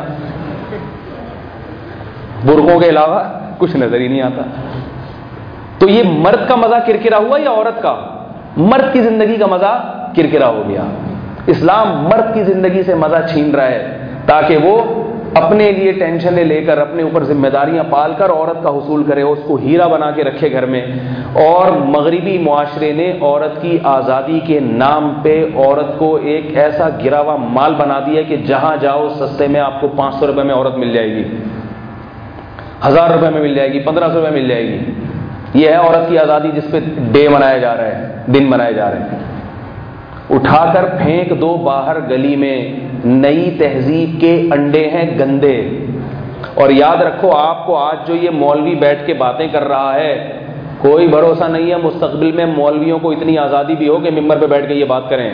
برقعوں کے علاوہ کچھ نظر ہی نہیں آتا. تو یہ مرد کا مزہ کرکرا ہوا یا عورت کا؟ مرد کی زندگی کا مزہ کرکرا ہو گیا. اسلام مرد کی زندگی سے مزہ چھین رہا ہے تاکہ وہ اپنے لیے ٹینشنیں لے کر، اپنے اوپر ذمہ داریاں پال کر عورت کا حصول کرے، اس کو ہیرا بنا کے رکھے گھر میں. اور مغربی معاشرے نے عورت کی آزادی کے نام پہ عورت کو ایک ایسا گرا ہوا مال بنا دیا کہ جہاں جاؤ سستے میں آپ کو پانچ سو روپے میں عورت مل جائے گی، ہزار روپے میں مل جائے گی، پندرہ سو روپے مل جائے گی. یہ ہے عورت کی آزادی جس پہ ڈے منایا جا رہا ہے، دن منائے جا رہے ہیں. اٹھا کر پھینک دو باہر گلی میں، نئی تہذیب کے انڈے ہیں گندے. اور یاد رکھو آپ کو آج جو یہ مولوی بیٹھ کے باتیں کر رہا ہے، کوئی بھروسہ نہیں ہے مستقبل میں مولویوں کو اتنی آزادی بھی ہو کہ ممبر پہ بیٹھ کے یہ بات کریں.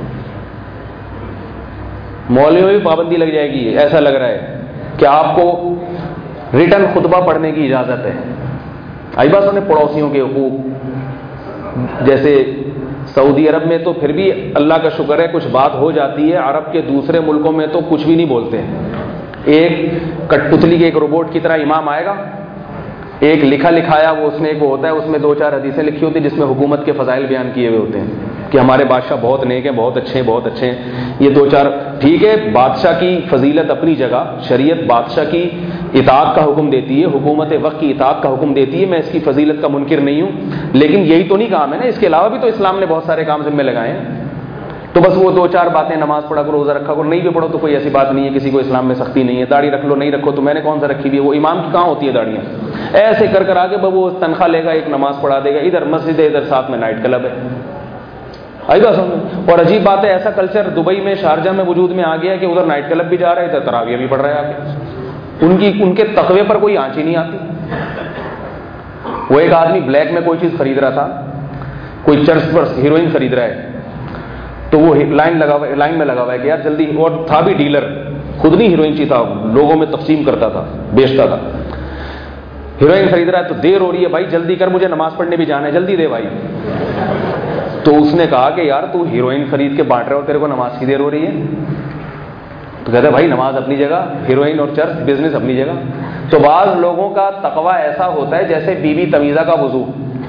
مولویوں میں بھی پابندی لگ جائے گی. ایسا لگ رہا ہے کہ آپ کو ریٹن خطبہ پڑھنے کی اجازت ہے. آئی بات سمجھے؟ پڑوسیوں کے حقوق، جیسے سعودی عرب میں تو پھر بھی اللہ کا شکر ہے کچھ بات ہو جاتی ہے، عرب کے دوسرے ملکوں میں تو کچھ بھی نہیں بولتے. ایک کٹ پتلی کے ایک روبوٹ کی طرح امام آئے گا، ایک لکھا لکھایا وہ اس نے ایک وہ ہوتا ہے، اس میں دو چار حدیثیں لکھی ہوتی ہیں جس میں حکومت کے فضائل بیان کیے ہوئے ہوتے ہیں کہ ہمارے بادشاہ بہت نیک ہیں، بہت اچھے ہیں، بہت اچھے ہیں. یہ دو چار ٹھیک ہے، بادشاہ کی فضیلت اپنی جگہ، شریعت بادشاہ کی اطاعت کا حکم دیتی ہے، حکومت وقت کی اطاعت کا حکم دیتی ہے، میں اس کی فضیلت کا منکر نہیں ہوں. لیکن یہی تو نہیں کام ہے نا، اس کے علاوہ بھی تو اسلام نے بہت سارے کام ذمہ لگائے ہیں. تو بس وہ دو چار باتیں، نماز پڑھا کرو، روزہ رکھا کرو، نہیں بھی پڑھو تو کوئی ایسی بات نہیں ہے، کسی کو اسلام میں سختی نہیں ہے. داڑھی رکھ لو، نہیں رکھو تو میں نے کون سا رکھی بھی ہے؟ وہ امام کی کہاں ہوتی ہے داڑیاں؟ ایسے کر کر آگے وہ تنخواہ لے گا، ایک نماز پڑھا دے گا، ادھر مسجد ہے، ادھر ساتھ میں نائٹ کلب ہے. آئی بات سمجھ؟ اور عجیب بات ہے، ایسا کلچر دبئی میں، شارجہ میں وجود میں آ گیا کہ ادھر نائٹ کلب بھی جا رہا ہے، ادھر تراویح بھی پڑھ رہا ہے آ کے. ان کی ان کے تقوی پر کوئی آنچ ہی نہیں آتی. وہ ایک آدمی بلیک میں کوئی چیز خرید رہا تھا، کوئی چرچ پر ہیروئن خرید رہا ہے، تو وہ لائن لگا ہوا لائن میں لگا ہوا ہے کہ یار جلدی. اور تھا بھی ڈیلر، خود نہیں ہیروئن چی تھا، لوگوں میں تقسیم کرتا تھا، بیچتا تھا. ہیروئن خرید رہا ہے تو دیر ہو رہی ہے، بھائی جلدی کر، مجھے نماز پڑھنے بھی جانا ہے، جلدی دے بھائی. تو اس نے کہا کہ یار تو ہیروئن خرید کے بانٹ رہے ہو، تیرے کو نماز کی دیر ہو رہی ہے. تو کہتے ہیں بھائی نماز اپنی جگہ، ہیروئن اور چرچ بزنس اپنی جگہ. تو بعض لوگوں کا تقوی ایسا ہوتا ہے جیسے بی بی تمیزہ کا وضو.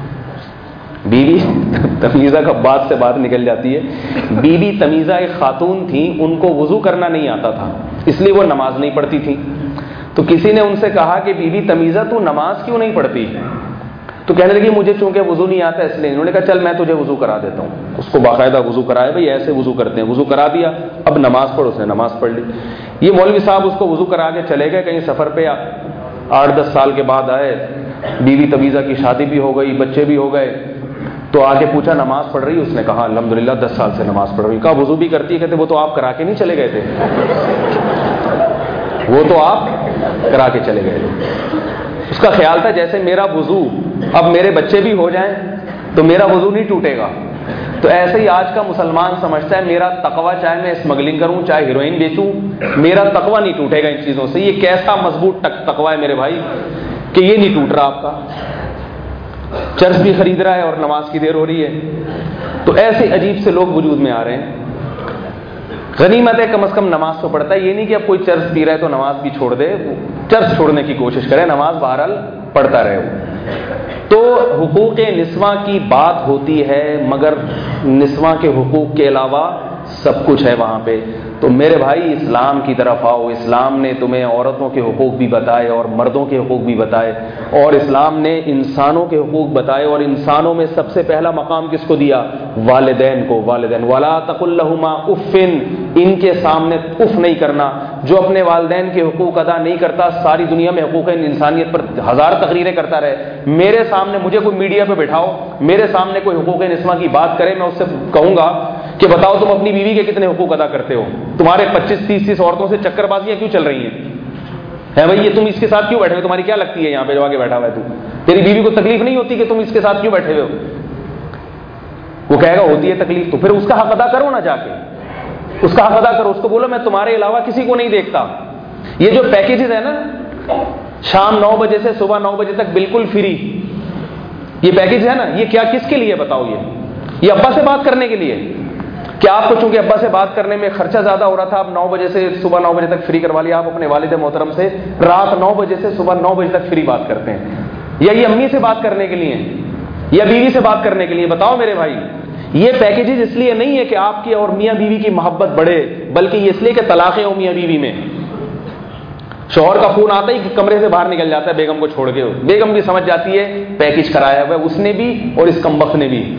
بی بی تمیزہ کا بات سے بات نکل جاتی ہے. بی بی تمیزہ ایک خاتون تھی، ان کو وضو کرنا نہیں آتا تھا، اس لیے وہ نماز نہیں پڑھتی تھی. تو کسی نے ان سے کہا کہ بی بی تمیزہ تو نماز کیوں نہیں پڑھتی؟ تو کہنے لگی مجھے چونکہ وضو نہیں آتا اس لیے. انہوں نے کہا چل میں تجھے وضو کرا دیتا ہوں. اس کو باقاعدہ وضو کرایا، بھائی ایسے وضو کرتے ہیں، وضو کرا دیا، اب نماز پڑھ. اس نے نماز پڑھ لی. یہ مولوی صاحب اس کو وضو کرا کے چلے گئے کہیں سفر پہ، آٹھ دس سال کے بعد آئے، بیوی تمیزہ کی شادی بھی ہو گئی، بچے بھی ہو گئے. تو آ کے پوچھا نماز پڑھ رہی؟ اس نے کہا الحمدللہ دس سال سے نماز پڑھ رہی. کہا وضو بھی کرتی ہے؟ کہتے وہ تو آپ کرا کے نہیں چلے گئے تھے، وہ تو آپ کرا کے چلے گئے تھے. اس کا خیال تھا جیسے میرا وضو اب میرے بچے بھی ہو جائیں تو میرا وضو نہیں ٹوٹے گا. تو ایسے ہی آج کا مسلمان سمجھتا ہے میرا تقوی، چاہے میں اسمگلنگ کروں، چاہے ہیروئن بیچوں، میرا تقوی نہیں ٹوٹے گا ان چیزوں سے. یہ کیسا مضبوط تقوی ہے میرے بھائی کہ یہ نہیں ٹوٹ رہا آپ کا. چرچ بھی خرید رہا ہے اور نماز کی دیر ہو رہی ہے. تو ایسے عجیب سے لوگ وجود میں آ رہے ہیں. غنیمت ہے کم از کم نماز تو پڑھتا ہے. یہ نہیں کہ اب کوئی چرچ پی رہا ہے تو نماز بھی چھوڑ دے، چرچ چھوڑنے کی کوشش کرے، نماز بہرحال پڑھتا رہے. تو حقوق نسواں کی بات ہوتی ہے، مگر نسواں کے حقوق کے علاوہ سب کچھ ہے وہاں پہ. تو میرے بھائی اسلام کی طرف آؤ. اسلام نے تمہیں عورتوں کے حقوق بھی بتائے اور مردوں کے حقوق بھی بتائے، اور اسلام نے انسانوں کے حقوق بتائے. اور انسانوں میں سب سے پہلا مقام کس کو دیا؟ والدین کو. والدین ولا تقل لهما اف، ان کے سامنے اف نہیں کرنا. جو اپنے والدین کے حقوق ادا نہیں کرتا ساری دنیا میں حقوق انسانیت پر ہزار تقریریں کرتا رہے. میرے سامنے مجھے کوئی میڈیا پہ بٹھاؤ، میرے سامنے کوئی حقوق نسواں کی بات کرے، میں اس سے کہوں گا کہ بتاؤ تم اپنی بیوی کے کتنے حقوق ادا کرتے ہو؟ تمہارے پچیس تیس تیس عورتوں سے چکر بازیاں کیوں چل رہی ہیں؟ ہے بھائی یہ تم اس کے ساتھ کیوں بیٹھے ہوئے؟ تمہاری کیا لگتی ہے یہاں پہ جو آگے بیٹھا ہوا ہے تو؟ تیری بیوی کو تکلیف نہیں ہوتی کہ تم اس کے ساتھ کیوں بیٹھے ہوئے ہو؟ وہ کہے گا ہوتی ہے تکلیف، تو پھر اس کا حق ادا کرو نا جا کے. اس کا حق ادا کرو. اس کو بولو میں تمہارے علاوہ کسی کو نہیں دیکھتا. یہ جو پیکیجز ہے نا, شام نو بجے سے صبح نو بجے تک بالکل فری, یہ پیکیج ہے نا, یہ کیا کس کے لیے بتاؤ؟ یہ یہ ابا سے بات کرنے کے لیے. کیا آپ کو چونکہ ابا سے بات کرنے میں خرچہ زیادہ ہو رہا تھا, آپ نو بجے سے صبح نو بجے تک فری کروا لیا, آپ اپنے والد محترم سے رات نو بجے سے صبح نو بجے تک فری بات کرتے ہیں, یا یہ امی سے بات کرنے کے لیے یا بیوی سے بات کرنے کے لیے؟ بتاؤ میرے بھائی. یہ پیکیجز اس لیے نہیں ہے کہ آپ کی اور میاں بیوی کی محبت بڑھے, بلکہ یہ اس لیے کہ طلاقیں ہوں میاں بیوی میں. شوہر کا فون آتا ہی کمرے سے باہر نکل جاتا ہے بیگم کو چھوڑ کے. بیگم بھی سمجھ جاتی ہے پیکیج کرایا ہوا ہے اس نے بھی اور اس کمبخت نے بھی.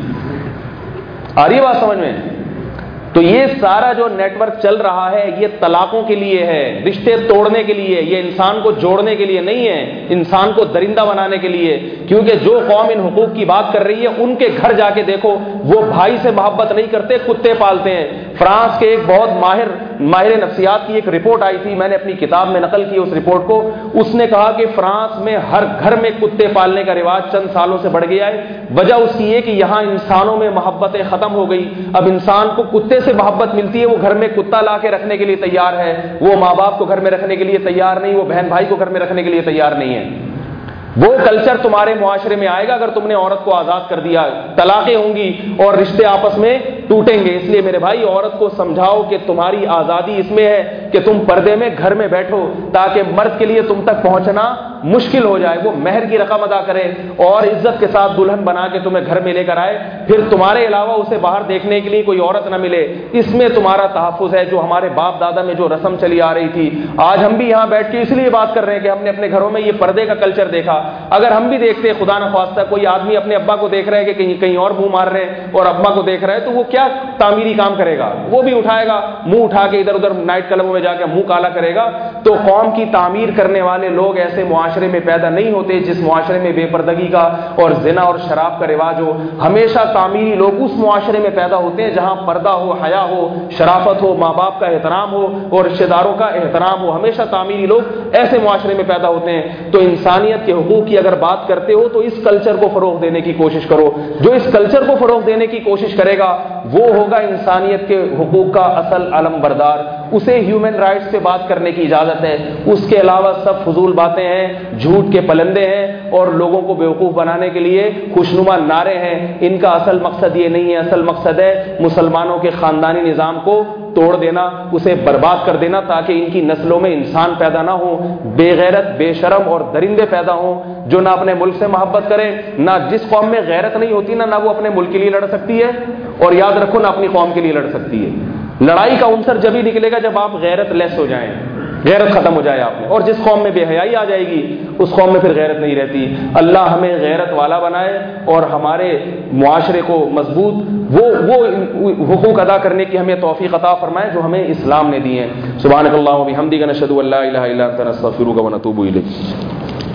آ رہی ہے بات سمجھ میں؟ تو یہ سارا جو نیٹ ورک چل رہا ہے یہ طلاقوں کے لیے ہے, رشتے توڑنے کے لیے. یہ انسان کو جوڑنے کے لیے نہیں ہے, انسان کو درندہ بنانے کے لیے. کیونکہ جو قوم ان حقوق کی بات کر رہی ہے ان کے گھر جا کے دیکھو, وہ بھائی سے محبت نہیں کرتے, کتے پالتے ہیں. فرانس کے ایک بہت ماہر ماہر نفسیات کی ایک رپورٹ آئی تھی, میں نے اپنی کتاب میں نقل کی اس رپورٹ کو. اس نے کہا کہ فرانس میں ہر گھر میں کتے پالنے کا رواج چند سالوں سے بڑھ گیا ہے. وجہ اس کی یہ کہ یہاں انسانوں میں محبتیں ختم ہو گئی. اب انسان کو کتے سے محبت ملتی ہے, وہ گھر میں کتا لا کے رکھنے کے لیے تیار ہے, وہ ماں باپ کو گھر میں رکھنے کے لیے تیار نہیں, وہ بہن بھائی کو گھر میں رکھنے کے لیے تیار نہیں ہے. وہ کلچر تمہارے معاشرے میں آئے گا اگر تم نے عورت کو آزاد کر دیا. طلاقیں ہوں گی اور رشتے آپس میں ٹوٹیں گے. اس لیے میرے بھائی عورت کو سمجھاؤ کہ تمہاری آزادی اس میں ہے کہ تم پردے میں گھر میں بیٹھو, تاکہ مرد کے لیے تم تک پہنچنا مشکل ہو جائے. وہ مہر کی رقم ادا کرے اور عزت کے ساتھ دلہن بنا کے تمہیں گھر میں لے کر آئے, پھر تمہارے علاوہ اسے باہر دیکھنے کے لیے کوئی عورت نہ ملے. اس میں تمہارا تحفظ ہے. جو ہمارے باپ دادا میں جو رسم چلی آ رہی تھی, آج ہم بھی یہاں بیٹھ کے اس لیے بات کر رہے ہیں کہ ہم نے اپنے گھروں میں یہ پردے کا کلچر دیکھا. اگر ہم بھی دیکھتے خدا نخواستہ کوئی آدمی اپنے ابا کو دیکھ رہا ہے کہ کہیں کہیں اور منہ مار رہے ہیں اور ابا کو دیکھ رہا ہے, تو وہ کیا تعمیری کام کرے گا؟ وہ بھی اٹھائے گا منہ اٹھا کے ادھر ادھر نائٹ کلبوں میں جا کے منہ کالا کرے گا. تو قوم کی تعمیر کرنے والے لوگ ایسے معاشرے میں پیدا نہیں ہوتے جس معاشرے میں بے پردگی کا اور زنا اور شراب کا رواج ہو. ہمیشہ تعمیری لوگ اس معاشرے میں پیدا ہوتے ہیں جہاں پردہ ہو, حیا ہو, شرافت ہو, ماں باپ کا احترام ہو اور رشتے داروں کا احترام ہو. ہمیشہ تعمیری لوگ ایسے معاشرے میں پیدا ہوتے ہیں. تو انسانیت کے حقوق کی اگر بات کرتے ہو تو اس کلچر کو فروغ دینے کی کوشش کرو. جو اس کلچر کو فروغ دینے کی کوشش کرے گا وہ ہوگا انسانیت کے حقوق کا اصل علم بردار. اسے ہیومن رائٹس سے بات کرنے کی اجازت ہے. اس کے علاوہ سب فضول باتیں ہیں, جھوٹ کے پلندے ہیں اور لوگوں کو بیوقوف بنانے کے لیے خوشنما نعرے ہیں. ان کا اصل مقصد یہ نہیں ہے. اصل مقصد ہے مسلمانوں کے خاندانی نظام کو توڑ دینا, اسے برباد کر دینا, تاکہ ان کی نسلوں میں انسان پیدا نہ ہو, بے غیرت, بے شرم اور درندے پیدا ہوں جو نہ اپنے ملک سے محبت کریں. نہ جس قوم میں غیرت نہیں ہوتی نا, نہ وہ اپنے ملک کے لیے لڑ سکتی ہے, اور یاد رکھو نہ اپنی قوم کے لیے لڑ سکتی ہے. لڑائی کا عنصر جب ہی نکلے گا جب آپ غیرت لیس ہو جائیں, غیرت ختم ہو جائے آپ میں. اور جس قوم میں بے حیائی آ جائے گی اس قوم میں پھر غیرت نہیں رہتی. اللہ ہمیں غیرت والا بنائے اور ہمارے معاشرے کو مضبوط وہ وہ حقوق ادا کرنے کی ہمیں توفیق عطا فرمائے جو ہمیں اسلام نے دی ہیں. سبحانک اللہم و بحمدک نشہد ان لا الہ الا انت نستغفرک و نتوب الیک.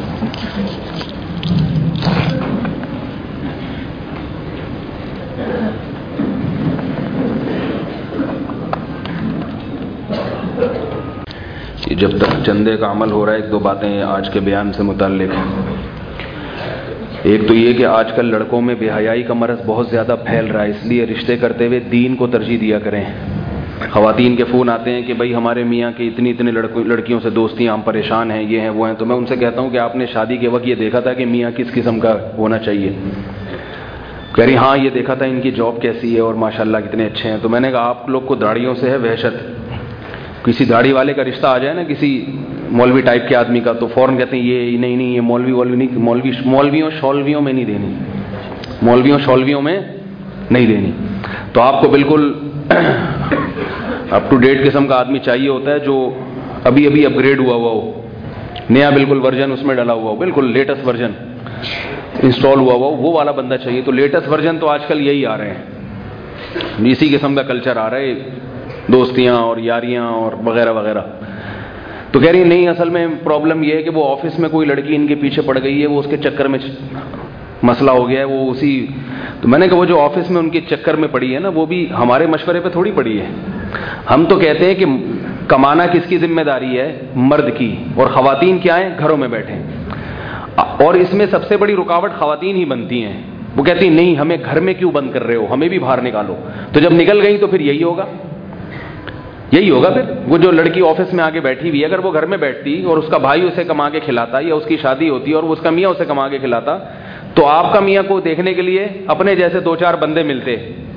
جب تک چندے کا عمل ہو رہا ہے, ایک دو باتیں آج کے بیان سے متعلق ہیں. ایک تو یہ کہ آج کل لڑکوں میں بے حیائی کا مرض بہت زیادہ پھیل رہا ہے, اس لیے رشتے کرتے ہوئے دین کو ترجیح دیا کریں. خواتین کے فون آتے ہیں کہ بھائی ہمارے میاں کی اتنی اتنی لڑکیوں سے دوستیاں, ہم پریشان ہیں, یہ ہیں وہ ہیں. تو میں ان سے کہتا ہوں کہ آپ نے شادی کے وقت یہ دیکھا تھا کہ میاں کس قسم کا ہونا چاہیے؟ کہہ رہی ہاں یہ دیکھا تھا, ان کی جاب کیسی ہے اور ماشاءاللہ کتنے اچھے ہیں. تو میں نے کہا آپ لوگ کو داڑھیوں سے ہے وحشت. کسی داڑھی والے کا رشتہ آ جائے نا کسی مولوی ٹائپ کے آدمی کا, تو فوراً کہتے ہیں یہ نہیں نہیں یہ مولوی وولوی نہیں, مولوی مولویوں شولویوں میں نہیں دینی, مولویوں شولویوں میں نہیں دینی. تو آپ کو بالکل اپ ٹو ڈیٹ قسم کا آدمی چاہیے ہوتا ہے جو ابھی ابھی اپ گریڈ ہوا ہوا ہو, نیا بالکل ورژن اس میں ڈلا ہوا ہو, بالکل لیٹسٹ ورژن انسٹال ہوا ہوا ہو, وہ والا بندہ چاہیے. تو لیٹسٹ ورژن تو آج کل یہی آ رہے ہیں, اسی قسم کا کلچر آ رہا ہے, دوستیاں اور یاریاں اور وغیرہ وغیرہ. تو کہہ رہی نہیں اصل میں پرابلم یہ ہے کہ وہ آفس میں کوئی لڑکی ان کے پیچھے پڑ گئی ہے, وہ اس کے چکر میں مسئلہ ہو گیا ہے, وہ اسی. تو میں نے کہا وہ جو آفس میں ان کے چکر میں پڑی ہے نا, وہ بھی ہمارے مشورے پہ تھوڑی پڑی ہے. ہم تو کہتے ہیں کہ کمانا کس کی ذمہ داری ہے؟ مرد کی. اور خواتین کیا ہیں؟ گھروں میں بیٹھیں. اور اس میں سب سے بڑی رکاوٹ خواتین ہی بنتی ہیں. وہ کہتی ہیں نہیں ہمیں گھر میں کیوں بند کر رہے ہو, ہمیں بھی باہر نکالو. تو جب نکل گئی تو پھر یہی ہوگا. یہی ہوگا پھر. وہ جو لڑکی آفس میں آگے بیٹھی ہوئی ہے اگر وہ گھر میں بیٹھتی اور اس کا بھائی اسے کما کے کھلاتا یا اس کی شادی ہوتی اور اس کا میاں اسے کما کے کھلاتا تو آپ کا میاں کو دیکھنے کے لیے اپنے جیسے دو چار بندے ملتے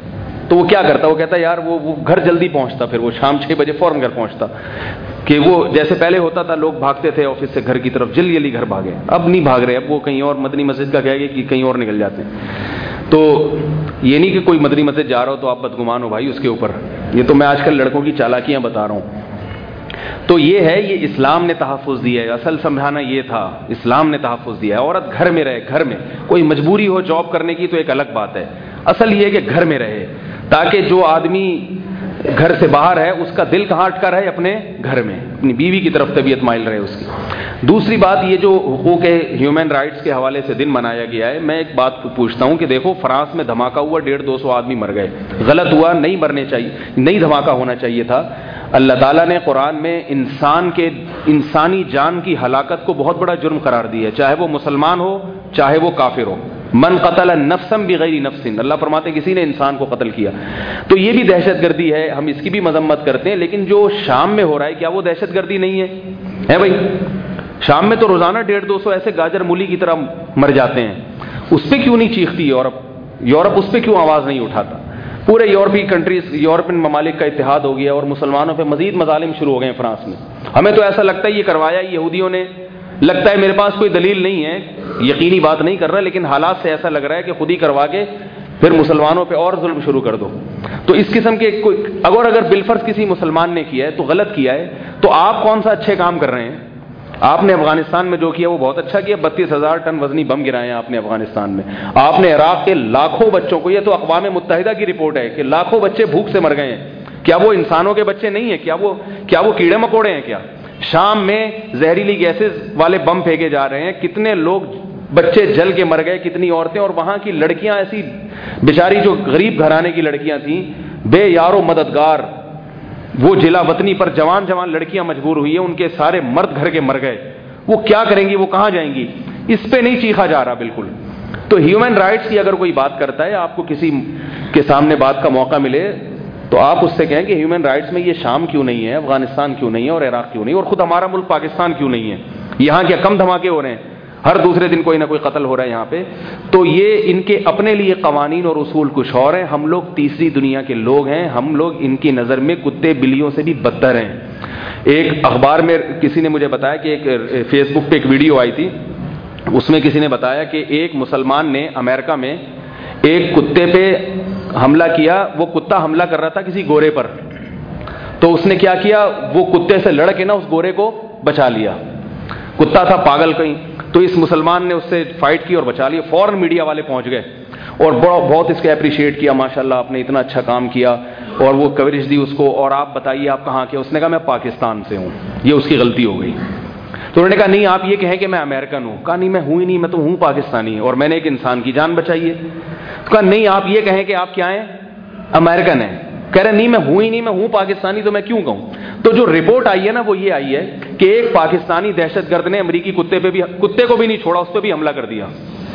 تو وہ کیا کرتا؟ وہ کہتا یار وہ وہ گھر جلدی پہنچتا, پھر وہ شام چھ بجے فوراً گھر پہنچتا. کہ وہ جیسے پہلے ہوتا تھا لوگ بھاگتے تھے آفس سے گھر کی طرف, جلدی جلدی گھر بھاگے, اب نہیں بھاگ رہے, اب وہ کہیں اور مدنی مسجد کا کہہ گے کہ کہیں اور نکل جاتے ہیں. تو یہ نہیں کہ کوئی مدنی مسجد جا رہا ہو تو آپ بدگمان ہو بھائی اس کے اوپر, یہ تو میں آج کل لڑکوں کی چالاکیاں بتا رہا ہوں. تو یہ ہے, یہ اسلام نے تحفظ دیا ہے. اصل سمجھانا یہ تھا, اسلام نے تحفظ دیا ہے. عورت گھر میں رہے, گھر میں کوئی مجبوری ہو جاب کرنے کی تو ایک الگ بات ہے, اصل یہ ہے کہ گھر میں رہے تاکہ جو آدمی گھر سے باہر ہے اس کا دل کہاں اٹکا رہے؟ اپنے گھر میں, اپنی بیوی کی طرف طبیعت مائل رہے اس کی. دوسری بات, یہ جو حقوق ہیومن رائٹس کے حوالے سے دن منایا گیا ہے, میں ایک بات پوچھتا ہوں کہ دیکھو فرانس میں دھماکہ ہوا, ڈیڑھ دو سو آدمی مر گئے, غلط ہوا, نہیں مرنے چاہیے, نہیں دھماکہ ہونا چاہیے تھا. اللہ تعالیٰ نے قرآن میں انسان کے انسانی جان کی ہلاکت کو بہت بڑا جرم قرار دیا ہے, چاہے وہ مسلمان ہو چاہے وہ کافر ہو. من قتل نفسا بغیر نفس, اللہ فرماتے ہیں کسی نے انسان کو قتل کیا. تو یہ بھی دہشت گردی ہے, ہم اس کی بھی مذمت کرتے ہیں. لیکن جو شام میں ہو رہا ہے کیا وہ دہشت گردی نہیں ہے؟ ہے بھائی, شام میں تو روزانہ ڈیڑھ دو سو ایسے گاجر مولی کی طرح مر جاتے ہیں, اس پہ کیوں نہیں چیختی یورپ؟ یورپ اس پہ کیوں آواز نہیں اٹھاتا؟ پورے یورپی کنٹریز, یورپین ممالک کا اتحاد ہو گیا اور مسلمانوں پہ مزید مظالم شروع ہو گئے ہیں فرانس میں. ہمیں تو ایسا لگتا ہے یہ کروایا یہودیوں نے, لگتا ہے, میرے پاس کوئی دلیل نہیں ہے, یقینی بات نہیں کر رہا, لیکن حالات سے ایسا لگ رہا ہے کہ خود ہی کروا کے پھر مسلمانوں پہ اور ظلم شروع کر دو. تو اس قسم کے کوئی اگر اگر بالفرض کسی مسلمان نے کیا ہے تو غلط کیا ہے, تو آپ کون سا اچھے کام کر رہے ہیں؟ آپ نے افغانستان میں جو کیا وہ بہت اچھا کیا, بتیس ہزار ٹن وزنی بم گرائے ہیں آپ نے افغانستان میں. آپ نے عراق کے لاکھوں بچوں کو, یہ تو اقوام متحدہ کی رپورٹ ہے کہ لاکھوں بچے بھوک سے مر گئے ہیں. کیا وہ انسانوں کے بچے نہیں ہیں؟ کیا وہ کیا وہ کیڑے مکوڑے ہیں کیا؟ شام میں زہریلی گیسز والے بم پھینکے جا رہے ہیں, کتنے لوگ بچے جل کے مر گئے, کتنی عورتیں, اور وہاں کی لڑکیاں ایسی بیچاری جو غریب گھرانے کی لڑکیاں تھیں, بے یار و مددگار, وہ جلا وطنی پر جوان جوان لڑکیاں مجبور ہوئی ہیں, ان کے سارے مرد گھر کے مر گئے. وہ کیا کریں گی, وہ کہاں جائیں گی؟ اس پہ نہیں چیخا جا رہا بالکل. تو ہیومن رائٹس کی اگر کوئی بات کرتا ہے, آپ کو کسی کے سامنے بات کا موقع ملے تو آپ اس سے کہیں کہ ہیومن رائٹس میں یہ شام کیوں نہیں ہے, افغانستان کیوں نہیں ہے, اور عراق کیوں نہیں, اور خود ہمارا ملک پاکستان کیوں نہیں ہے؟ یہاں کیا کم دھماکے ہو رہے ہیں؟ ہر دوسرے دن کوئی نہ کوئی قتل ہو رہا ہے یہاں پہ. تو یہ ان کے اپنے لیے قوانین اور اصول کچھ اور ہیں, ہم لوگ تیسری دنیا کے لوگ ہیں, ہم لوگ ان کی نظر میں کتے بلیوں سے بھی بدتر ہیں. ایک اخبار میں کسی نے مجھے بتایا کہ ایک فیس بک پہ ایک ویڈیو آئی تھی, اس میں کسی نے بتایا کہ ایک مسلمان نے امریکہ میں ایک کتے پہ حملہ کیا. وہ کتا حملہ کر رہا تھا کسی گورے پر, تو اس نے کیا کیا, وہ کتے سے لڑ کے نا اس گورے کو بچا لیا. کتا تھا پاگل کہیں, تو اس مسلمان نے اس سے فائٹ کی اور بچا لیا. فوراً میڈیا والے پہنچ گئے اور بہت اس کے اپریشیٹ کیا, ماشاءاللہ آپ نے اتنا اچھا کام کیا, اور وہ کوریج دی اس کو. اور آپ بتائیے آپ کہاں کے؟ اس نے کہا میں پاکستان سے ہوں. یہ اس کی غلطی ہو گئی. تو انہوں نے کہا نہیں آپ یہ کہیں کہ میں امریکن ہوں. کہا نہیں میں ہوں ہی نہیں, میں تو ہوں پاکستانی, اور میں نے ایک انسان کی جان بچائی ہے. کہا نہیں آپ یہ کہیں کہ آپ کیا ہیں, امریکن ہیں. کہہ رہے نہیں میں ہوں ہی نہیں, میں ہوں پاکستانی, تو میں کیوں کہوں؟ تو جو رپورٹ آئی ہے نا وہ یہ آئی ہے کہ ایک پاکستانی دہشت گرد نے امریکی کتے پہ بھی, کتے کو بھی نہیں چھوڑا, اس پہ بھی حملہ کر دیا.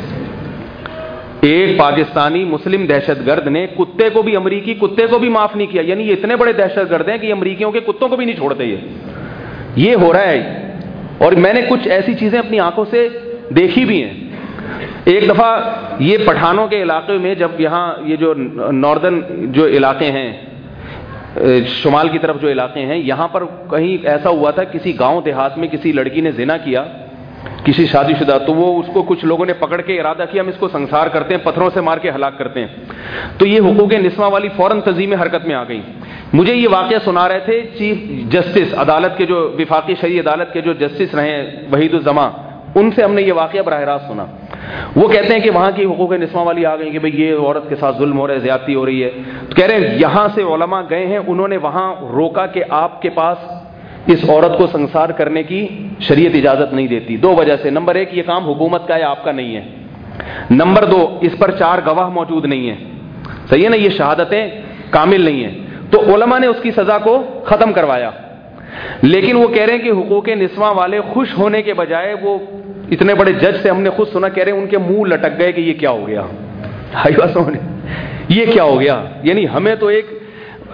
ایک پاکستانی مسلم دہشت گرد نے کتے کو بھی, امریکی کتے کو بھی معاف نہیں کیا. یعنی یہ اتنے بڑے دہشت گرد ہیں کہ امریکیوں کے کتوں کو بھی نہیں چھوڑتے. یہ یہ ہو رہا ہے. اور میں نے کچھ ایسی چیزیں اپنی آنکھوں سے دیکھی بھی ہیں. ایک دفعہ یہ پٹھانوں کے علاقے میں, جب یہاں یہ جو ناردرن جو علاقے ہیں, شمال کی طرف جو علاقے ہیں, یہاں پر کہیں ایسا ہوا تھا کسی گاؤں دیہات میں کسی لڑکی نے زنا کیا, کسی شادی شدہ, تو وہ اس کو کچھ لوگوں نے پکڑ کے ارادہ کیا ہم اس کو سنسار کرتے ہیں, پتھروں سے مار کے ہلاک کرتے ہیں. تو یہ حقوق نسواں والی فوراً تنظیم حرکت میں آ گئی. مجھے یہ واقعہ سنا رہے تھے چیف جسٹس عدالت کے, جو وفاقی شرعی عدالت کے جو جسٹس رہے ہیں وحید الزماں, ان سے ہم نے یہ واقعہ براہ راست سنا. وہ کہتے ہیں کہ وہاں کی حقوق نسواں والی آ گئی کہ بھئی یہ عورت کے ساتھ ظلم ہو رہا ہے, زیادتی ہو رہی ہے. تو کہہ رہے ہیں یہاں سے علماء گئے ہیں, انہوں نے وہاں روکا کہ آپ کے پاس اس عورت کو سنسار کرنے کی شریعت اجازت نہیں دیتی. دو وجہ سے, نمبر ایک یہ کام حکومت کا ہے, آپ کا نہیں ہے. نمبر دو اس پر چار گواہ موجود نہیں ہیں. صحیح ہے نا, یہ شہادتیں کامل نہیں ہیں. تو علماء نے اس کی سزا کو ختم کروایا. لیکن وہ کہہ رہے ہیں کہ حقوق نسواں والے خوش ہونے کے بجائے, وہ اتنے بڑے جج سے ہم نے خود سنا, کہہ رہے ہیں ان کے منہ لٹک گئے کہ یہ کیا ہو گیا, یہ کیا ہو گیا. یعنی ہمیں تو ایک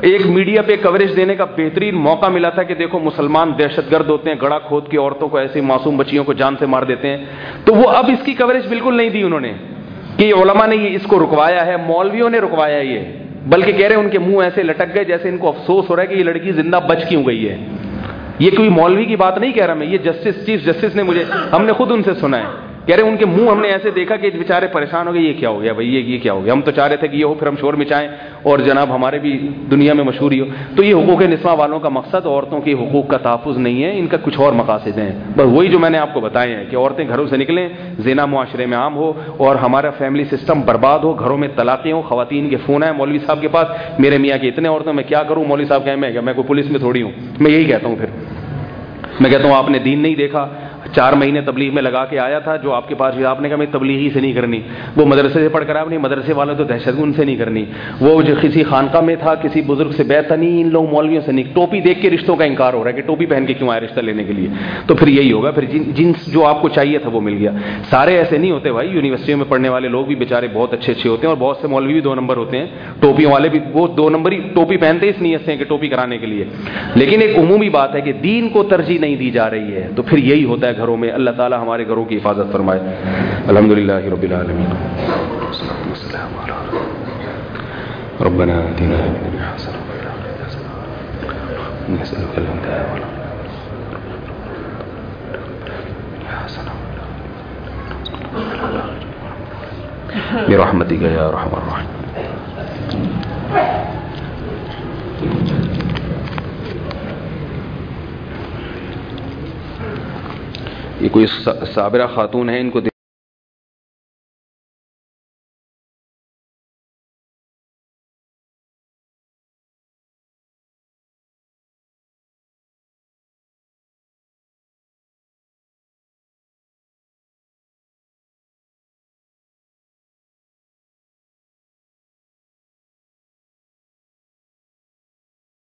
ایک میڈیا پہ کوریج دینے کا بہترین موقع ملا تھا کہ دیکھو مسلمان دہشت گرد ہوتے ہیں، گڑا کھود کے عورتوں کو ایسے معصوم بچیوں کو جان سے مار دیتے ہیں، تو وہ اب اس کی کوریج بالکل نہیں دی انہوں نے کہ یہ علماء نے یہ اس کو رکوایا ہے، مولویوں نے رکوایا ہے یہ، بلکہ کہہ رہے ہیں ان کے منہ ایسے لٹک گئے جیسے ان کو افسوس ہو رہا ہے کہ یہ لڑکی زندہ بچ کیوں گئی ہے۔ یہ کوئی مولوی کی بات نہیں کہہ رہا میں، یہ جسٹس چیف جسٹس نے مجھے، ہم نے خود ان سے سنا ہے، کہہ رہے ان کے منہ ہم نے ایسے دیکھا کہ بیچارے پریشان ہو گئے، یہ کیا ہو گیا بھائی، یہ یہ کیا ہو گیا، ہم تو چاہ رہے تھے کہ یہ ہو پھر ہم شور مچائیں اور جناب ہمارے بھی دنیا میں مشہوری ہو۔ تو یہ حقوق نسواں والوں کا مقصد عورتوں کے حقوق کا تحفظ نہیں ہے، ان کا کچھ اور مقاصد ہیں، بس وہی جو میں نے آپ کو بتائے ہیں کہ عورتیں گھروں سے نکلیں، زنا معاشرے میں عام ہو اور ہمارا فیملی سسٹم برباد ہو، گھروں میں طلاقیں ہوں، خواتین کے فون آئے مولوی صاحب کے پاس، میرے میاں کے اتنے عورتیں، میں کیا کروں، مولوی صاحب کہیں میں میں کوئی پولیس میں تھوڑی ہوں، میں یہی کہتا ہوں، پھر میں کہتا ہوں آپ نے دین نہیں دیکھا، چار مہینے تبلیغ میں لگا کے آیا تھا، جو آپ کے پاس بھی آپ نے کہا میں تبلیغی سے نہیں کرنی، وہ مدرسے سے پڑھ کر آپ نہیں، مدرسے والوں تو دہشت ان سے نہیں کرنی، وہ جو کسی خانقاہ میں تھا کسی بزرگ سے بیعت نہیں، ان لوگ مولویوں سے نہیں، ٹوپی دیکھ کے رشتوں کا انکار ہو رہا ہے کہ ٹوپی پہن کے کیوں آئے رشتہ لینے کے لیے، تو پھر یہی ہوگا، پھر جن جنس جو آپ کو چاہیے تھا وہ مل گیا۔ سارے ایسے نہیں ہوتے بھائی، یونیورسٹیوں میں پڑھنے والے لوگ بھی بیچارے بہت اچھے اچھے ہوتے ہیں اور بہت سے مولوی بھی دو نمبر ہوتے ہیں، ٹوپیوں والے بھی وہ دو نمبری ٹوپی پہنتے اس نیت سے ہیں کہ ٹوپی کرانے کے لیے، لیکن ایک عمومی بات ہے کہ دین کو ترجیح نہیں دی جا رہی ہے، تو پھر یہی ہوتا ہے گھروں میں۔ اللہ تعالی ہمارے گھروں کی حفاظت فرمائے۔ الحمدللہ رب العالمین، ربنا آتنا فی الدنیا حسنۃ وفی الآخرۃ حسنۃ نسألک الهدى برحمتک یا ارحم الراحمین۔ یہ کوئی صابرہ خاتون ہے، ان کو